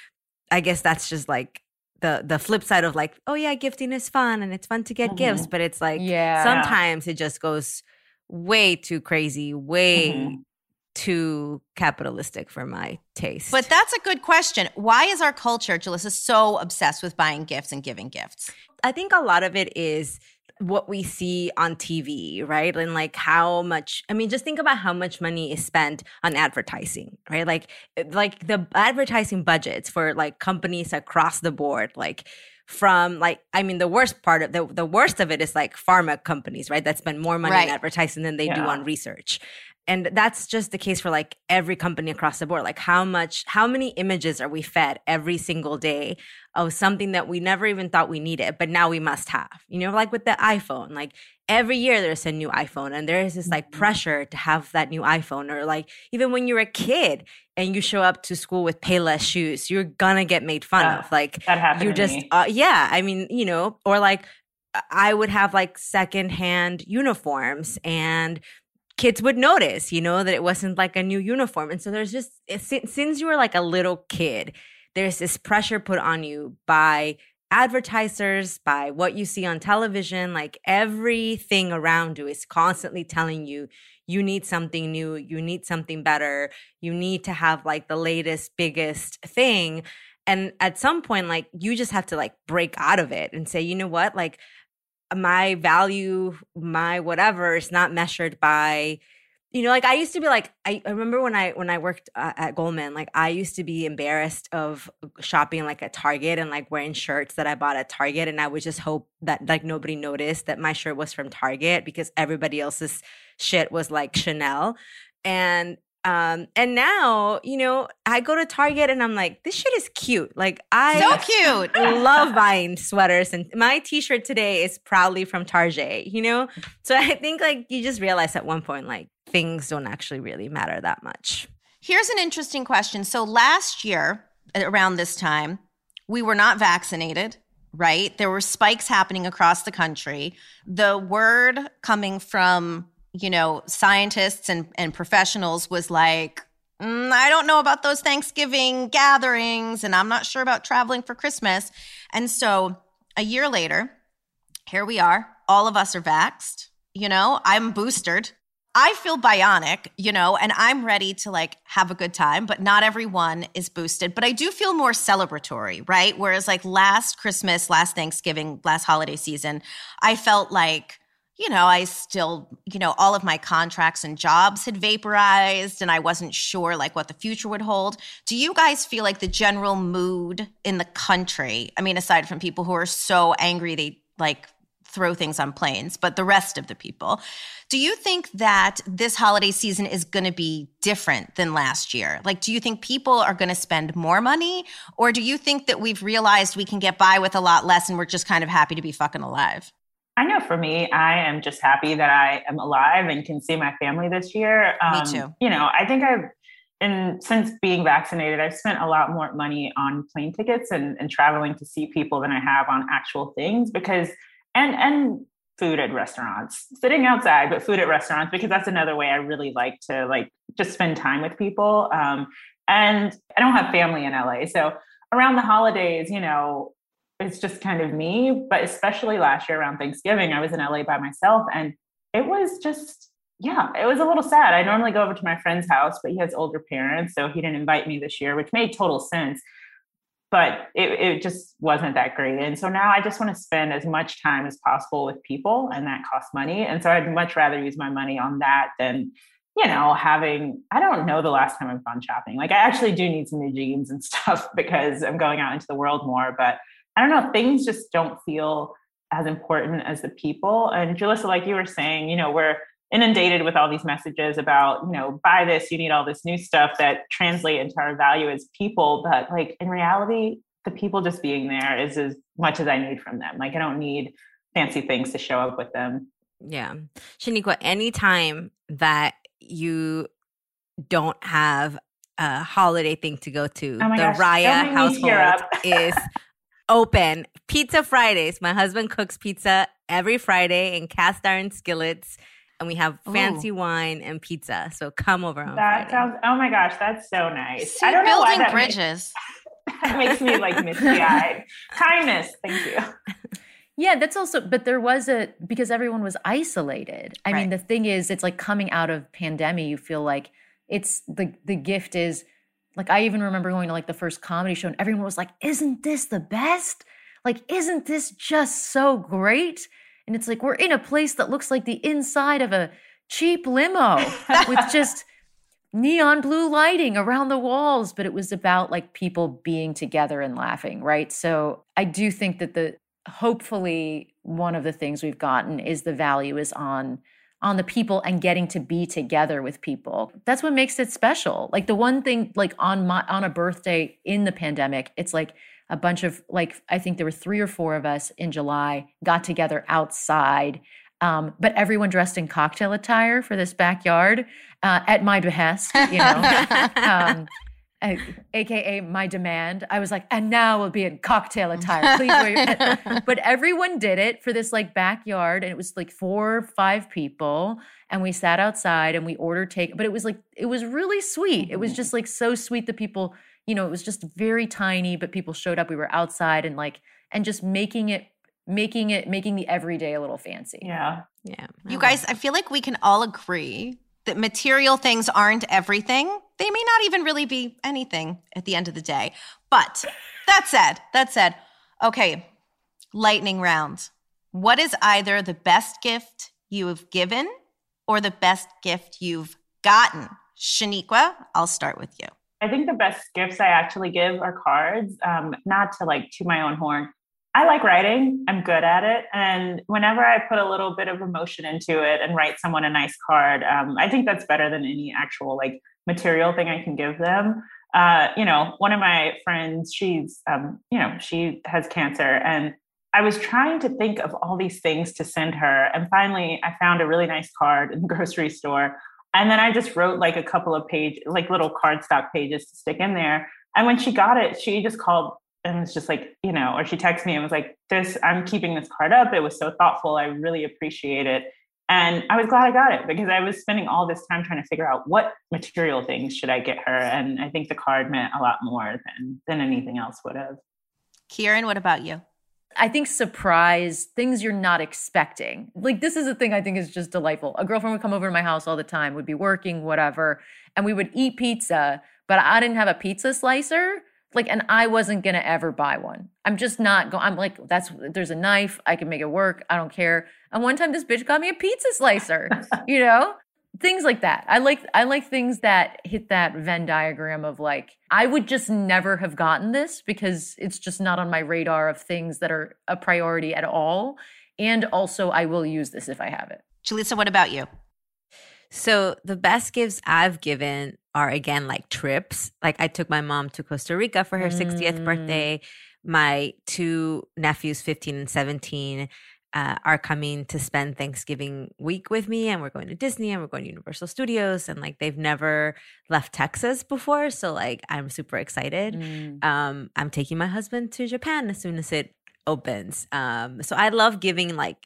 I guess that's just like the flip side of like, oh yeah, gifting is fun and it's fun to get gifts, but it's like sometimes it just goes way too crazy, way too capitalistic for my taste. But that's a good question. Why is our culture, Jalissa, so obsessed with buying gifts and giving gifts? I think a lot of it is what we see on TV, right? And like how much, I mean, just think about how much money is spent on advertising, right? Like the advertising budgets for like companies across the board, like from like, I mean, the worst part of the worst of it is like pharma companies, right? That spend more money on advertising than they do on research. And that's just the case for like every company across the board. Like how many images are we fed every single day of something that we never even thought we needed, but now we must have, you know, like with the iPhone, like every year there's a new iPhone and there is this like pressure to have that new iPhone. Or like even when you're a kid and you show up to school with Payless shoes, you're gonna get made fun of. Like that happened you just, I mean, you know, or like I would have like secondhand uniforms and kids would notice, you know, that it wasn't like a new uniform. And so there's just, since you were like a little kid, there's this pressure put on you by advertisers, by what you see on television. Like everything around you is constantly telling you, you need something new, you need something better, you need to have like the latest, biggest thing. And at some point, like you just have to like break out of it and say, you know what, like my value, my whatever is not measured by, you know, like I used to be like, I remember when I worked at Goldman, like I used to be embarrassed of shopping like at Target and like wearing shirts that I bought at Target. And I would just hope that like nobody noticed that my shirt was from Target because everybody else's shit was like Chanel. And now, you know, I go to Target and I'm like, this shit is cute. Like so cute. Love buying sweaters, and my t-shirt today is proudly from Target, you know? So I think like you just realize at one point, like things don't actually really matter that much. Here's an interesting question. So last year around this time, we were not vaccinated, right? There were spikes happening across the country. The word coming from, you know, scientists and professionals was like, I don't know about those Thanksgiving gatherings, and I'm not sure about traveling for Christmas. And so a year later, here we are. All of us are vaxxed. You know, I'm boosted. I feel bionic, you know, and I'm ready to like have a good time, but not everyone is boosted. But I do feel more celebratory, right? Whereas like last Christmas, last Thanksgiving, last holiday season, I felt like, you know, I still, you know, all of my contracts and jobs had vaporized and I wasn't sure like what the future would hold. Do you guys feel like the general mood in the country, I mean, aside from people who are so angry they like throw things on planes, but the rest of the people, do you think that this holiday season is going to be different than last year? Like, do you think people are going to spend more money, or do you think that we've realized we can get by with a lot less and we're just kind of happy to be fucking alive? I know for me, I am just happy that I am alive and can see my family this year. Me too. You know, I think since being vaccinated, I've spent a lot more money on plane tickets and traveling to see people than I have on actual things because, and food at restaurants, sitting outside, but food at restaurants, because that's another way I really like to like just spend time with people. And I don't have family in LA. So around the holidays, you know, it's just kind of me, but especially last year around Thanksgiving, I was in LA by myself and it was just, it was a little sad. I normally go over to my friend's house, but he has older parents, so he didn't invite me this year, which made total sense, but it just wasn't that great. And so now I just want to spend as much time as possible with people, and that costs money. And so I'd much rather use my money on that than, you know, I don't know the last time I've gone shopping. Like I actually do need some new jeans and stuff because I'm going out into the world more, but I don't know, things just don't feel as important as the people. And Jalissa, like you were saying, you know, we're inundated with all these messages about, you know, buy this, you need all this new stuff that translate into our value as people. But like in reality, the people just being there is as much as I need from them. Like I don't need fancy things to show up with them. Yeah. Shaniqua, anytime that you don't have a holiday thing to go to, the Raya household is open. Pizza Fridays. My husband cooks pizza every Friday in cast iron skillets, and we have fancy wine and pizza. So come over on Friday. Sounds, oh my gosh, that's so nice. See, I don't know why that bridges. That makes me like misty-eyed. Kindness, thank you. Yeah, that's also, but there was because everyone was isolated. I mean, the thing is, it's like coming out of pandemic, you feel like it's the gift is like, I even remember going to like the first comedy show and everyone was like, isn't this the best? Like, isn't this just so great? And it's like, we're in a place that looks like the inside of a cheap limo with just neon blue lighting around the walls. But it was about like people being together and laughing, right? So I do think that hopefully one of the things we've gotten is the value is on the people and getting to be together with people. That's what makes it special. Like the one thing, like on a birthday in the pandemic, it's like a bunch of like, I think there were 3 or 4 of us in July got together outside, but everyone dressed in cocktail attire for this backyard at my behest, you know. AKA my demand. I was like, and now we'll be in cocktail attire. Please wear your But everyone did it for this like backyard, and it was like 4 or 5 people, and we sat outside and we ordered take. But it was like, it was really sweet. It was just like so sweet that people, you know, it was just very tiny, but people showed up. We were outside and like, and just making the everyday a little fancy. Yeah. You guys, I feel like we can all agree that material things aren't everything. They may not even really be anything at the end of the day. But that said, okay, lightning round. What is either the best gift you have given or the best gift you've gotten? Shaniqua, I'll start with you. I think the best gifts I actually give are cards, not to like toot my own horn. I like writing. I'm good at it. And whenever I put a little bit of emotion into it and write someone a nice card, I think that's better than any actual like material thing I can give them. You know, one of my friends, she's, you know, she has cancer, and I was trying to think of all these things to send her. And finally I found a really nice card in the grocery store. And then I just wrote like a couple of like little cardstock pages to stick in there. And when she got it, she just called and was just like, you know, or she texted me and was like, I'm keeping this card up. It was so thoughtful. I really appreciate it. And I was glad I got it because I was spending all this time trying to figure out what material things should I get her. And I think the card meant a lot more than anything else would have. Kieran, what about you? I think surprise, things you're not expecting. Like, this is a thing I think is just delightful. A girlfriend would come over to my house all the time, would be working, whatever, and we would eat pizza, but I didn't have a pizza slicer. Like, and I wasn't going to ever buy one. I'm just not going, I'm like, there's a knife. I can make it work. I don't care. And one time this bitch got me a pizza slicer, you know, things like that. I like things that hit that Venn diagram of like, I would just never have gotten this because it's just not on my radar of things that are a priority at all. And also I will use this if I have it. Jaleesa, what about you? So the best gifts I've given are, again, like trips. Like I took my mom to Costa Rica for her 60th birthday. My 2 nephews, 15 and 17, are coming to spend Thanksgiving week with me, and we're going to Disney and we're going to Universal Studios, and like they've never left Texas before. So like I'm super excited. I'm taking my husband to Japan as soon as it opens. So I love giving like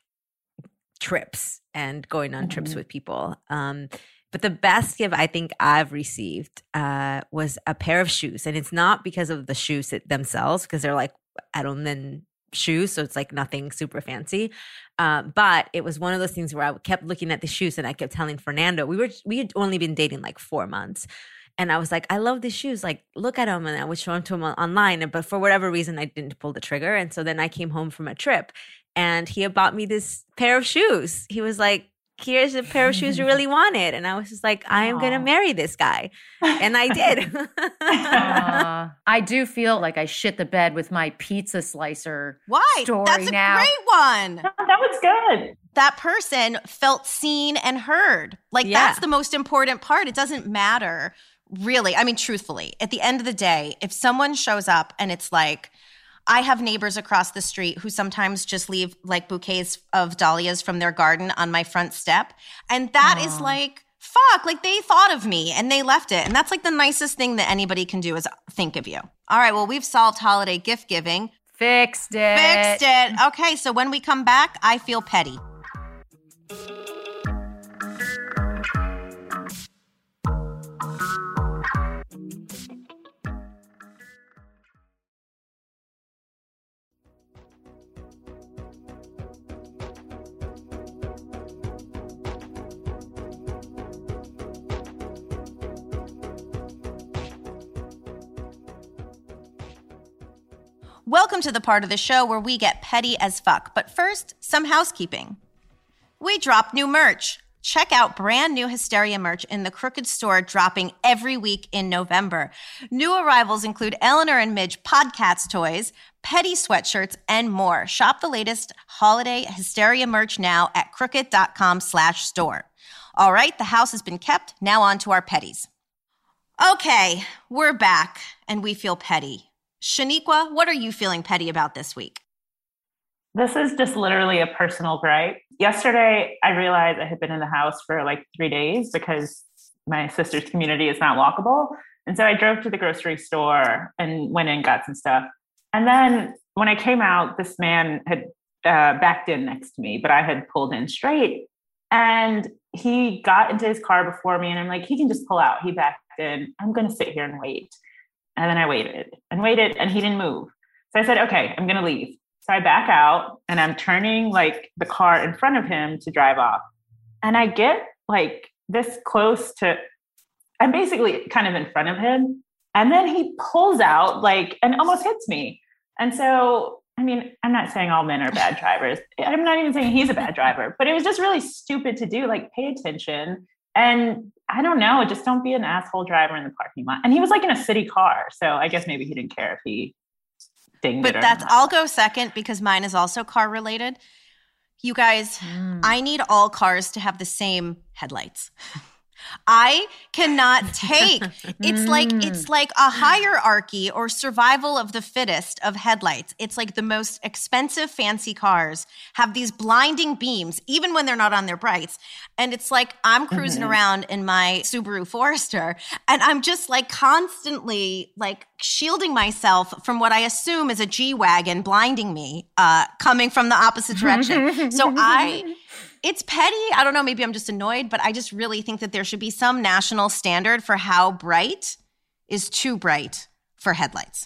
trips and going on trips with people. But the best gift I think I've received was a pair of shoes. And it's not because of the shoes themselves, because they're like Edelman shoes. So it's like nothing super fancy. But it was one of those things where I kept looking at the shoes and I kept telling Fernando, we had only been dating like 4 months. And I was like, I love these shoes. Like, look at them. And I would show them to him online. But for whatever reason, I didn't pull the trigger. And so then I came home from a trip and he had bought me this pair of shoes. He was like, here's a pair of shoes you really wanted. And I was just like, I am going to marry this guy. And I did. I do feel like I shit the bed with my pizza slicer story. That's a now. great one. That was good. That person felt seen and heard. Like that's the most important part. It doesn't matter really. I mean, truthfully, at the end of the day, if someone shows up and it's like, I have neighbors across the street who sometimes just leave like bouquets of dahlias from their garden on my front step. And that is like, fuck, like they thought of me and they left it. And that's like the nicest thing that anybody can do is think of you. All right, well, we've solved holiday gift giving. Fixed it. Okay, so when we come back, I feel petty. Welcome to the part of the show where we get petty as fuck. But first, some housekeeping. We dropped new merch. Check out brand new Hysteria merch in the Crooked Store, dropping every week in November. New arrivals include Eleanor and Midge Podcats toys, petty sweatshirts, and more. Shop the latest holiday Hysteria merch now at crooked.com/store. All right, the house has been kept. Now on to our petties. Okay, we're back, and we feel petty. Shaniqua, what are you feeling petty about this week? This is just literally a personal gripe. Yesterday, I realized I had been in the house for like 3 days because my sister's community is not walkable. And so I drove to the grocery store and went in and got some stuff. And then when I came out, this man had backed in next to me, but I had pulled in straight. And he got into his car before me. And I'm like, he can just pull out. He backed in. I'm going to sit here and wait. And then I waited, and he didn't move. So I said, okay, I'm going to leave. So I back out and I'm turning like the car in front of him to drive off. And I get like this close to, I'm basically kind of in front of him. And then he pulls out like, and almost hits me. And so, I mean, I'm not saying all men are bad drivers. I'm not even saying he's a bad driver, but it was just really stupid to do. Like, pay attention. And I don't know, just don't be an asshole driver in the parking lot. And he was like in a city car. So I guess maybe he didn't care if he dinged it or not. I'll go second because mine is also car related. You guys, I need all cars to have the same headlights. I cannot take. It's like a hierarchy or survival of the fittest of headlights. It's like the most expensive fancy cars have these blinding beams even when they're not on their brights. And it's like I'm cruising around in my Subaru Forester and I'm just like constantly like shielding myself from what I assume is a G-Wagon blinding me coming from the opposite direction. So it's petty. I don't know. Maybe I'm just annoyed, but I just really think that there should be some national standard for how bright is too bright for headlights.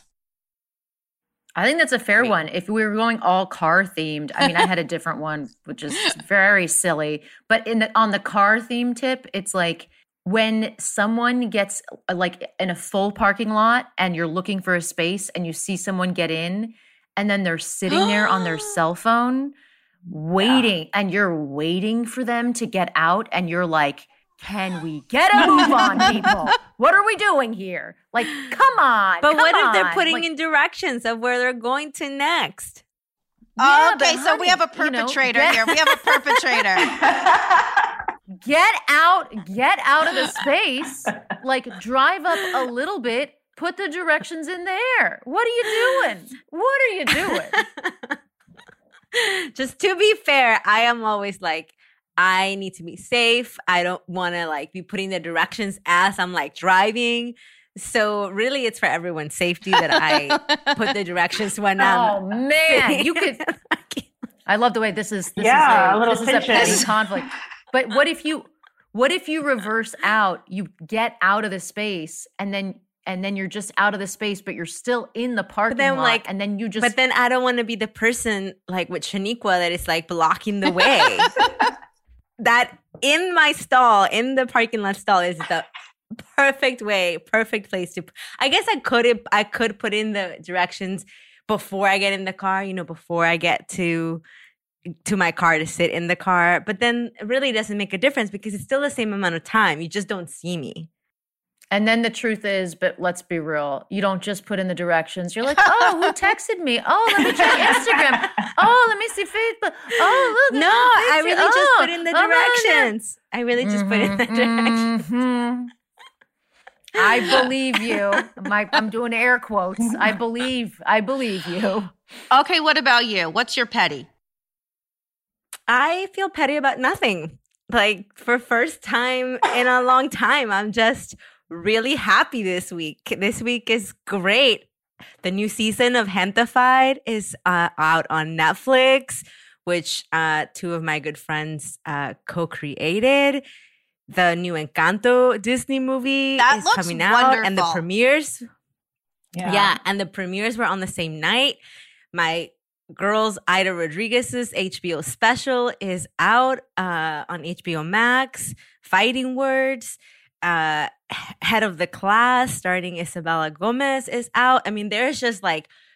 I think that's a fair one. If we were going all car themed, I mean, I had a different one, which is very silly. But on the car theme tip, it's like when someone gets like in a full parking lot and you're looking for a space and you see someone get in and then they're sitting there on their cell phone waiting and you're waiting for them to get out and you're like, can we get a move on, people? What are we doing here? Like, come on. But what if they're putting in directions of where they're going to next? Yeah, okay, so we have a perpetrator here. We have a perpetrator. Get out of the space. Like, drive up a little bit. Put the directions in there. What are you doing? Just to be fair, I am always like, I need to be safe. I don't want to like be putting the directions as I'm like driving. So really it's for everyone's safety that I put the directions when I'm. Oh man, you could. I love the way this is a petty conflict. But what if you reverse out? You get out of the space and then you're just out of the space, but you're still in the parking lot. Like, and then you just. But then I don't want to be the person like with Shaniqua that is like blocking the way. That in my stall, in the parking lot stall, is the perfect place to. I guess I could put in the directions before I get in the car. Before I get to my car to sit in the car. But then it really doesn't make a difference because it's still the same amount of time. You just don't see me. And then the truth is, but let's be real, you don't just put in the directions. You're like, oh, who texted me? Oh, let me check Instagram. Oh, let me see Facebook. Oh, look. No, I really just put in the directions. I really just put in the directions. I believe you. I'm doing air quotes. I believe you. Okay, what about you? What's your petty? I feel petty about nothing. Like, for first time in a long time, I'm just really happy this week. This week is great. The new season of Gentefied is out on Netflix, which two of my good friends co-created. The new Encanto Disney movie is coming out. Wonderful. And the premieres. Yeah, and the premieres were on the same night. My girls, Ida Rodriguez's HBO special is out on HBO Max. Fighting Words. Head of the Class, starring Isabella Gomez, is out. I mean, there's just like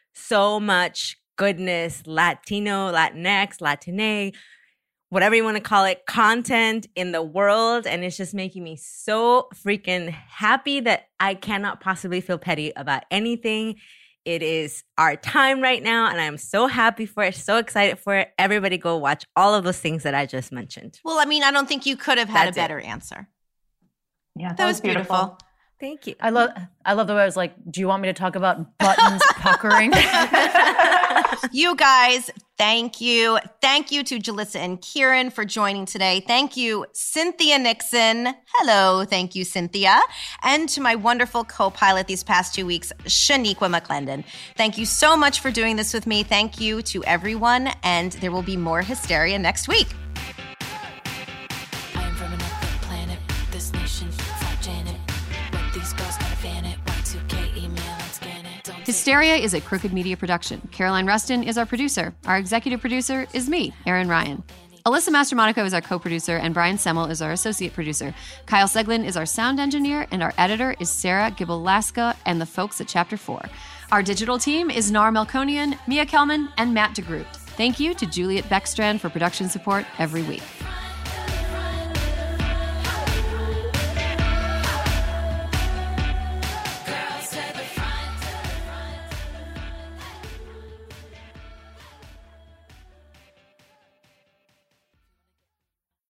so much goodness, Latino, Latinx, Latine, whatever you want to call it, content in the world. And it's just making me so freaking happy that I cannot possibly feel petty about anything. It is our time right now, and I'm so happy for it, so excited for it. Everybody go watch all of those things that I just mentioned. Well, I mean, I don't think you could have had a better answer. Yeah, that was beautiful. Thank you. I love the way I was like, do you want me to talk about buttons puckering? You guys, thank you. Thank you to Jalissa and Kieran for joining today. Thank you, Cynthia Nixon. Hello. Thank you, Cynthia. And to my wonderful co-pilot these past 2 weeks, Shaniqua McClendon. Thank you so much for doing this with me. Thank you to everyone. And there will be more hysteria next week. I am from another planet. This nation, fuck Janet. But these girls gotta fan it. Y2K email and scan it. Hysteria is a Crooked Media production. Caroline Rustin is our producer. Our executive producer is me, Erin Ryan. Alyssa Mastromonaco is our co-producer, and Brian Semmel is our associate producer. Kyle Seglin is our sound engineer, and our editor is Sarah Gibalaska and the folks at Chapter 4. Our digital team is Nar Melkonian, Mia Kelman, and Matt DeGroot. Thank you to Juliet Beckstrand for production support every week.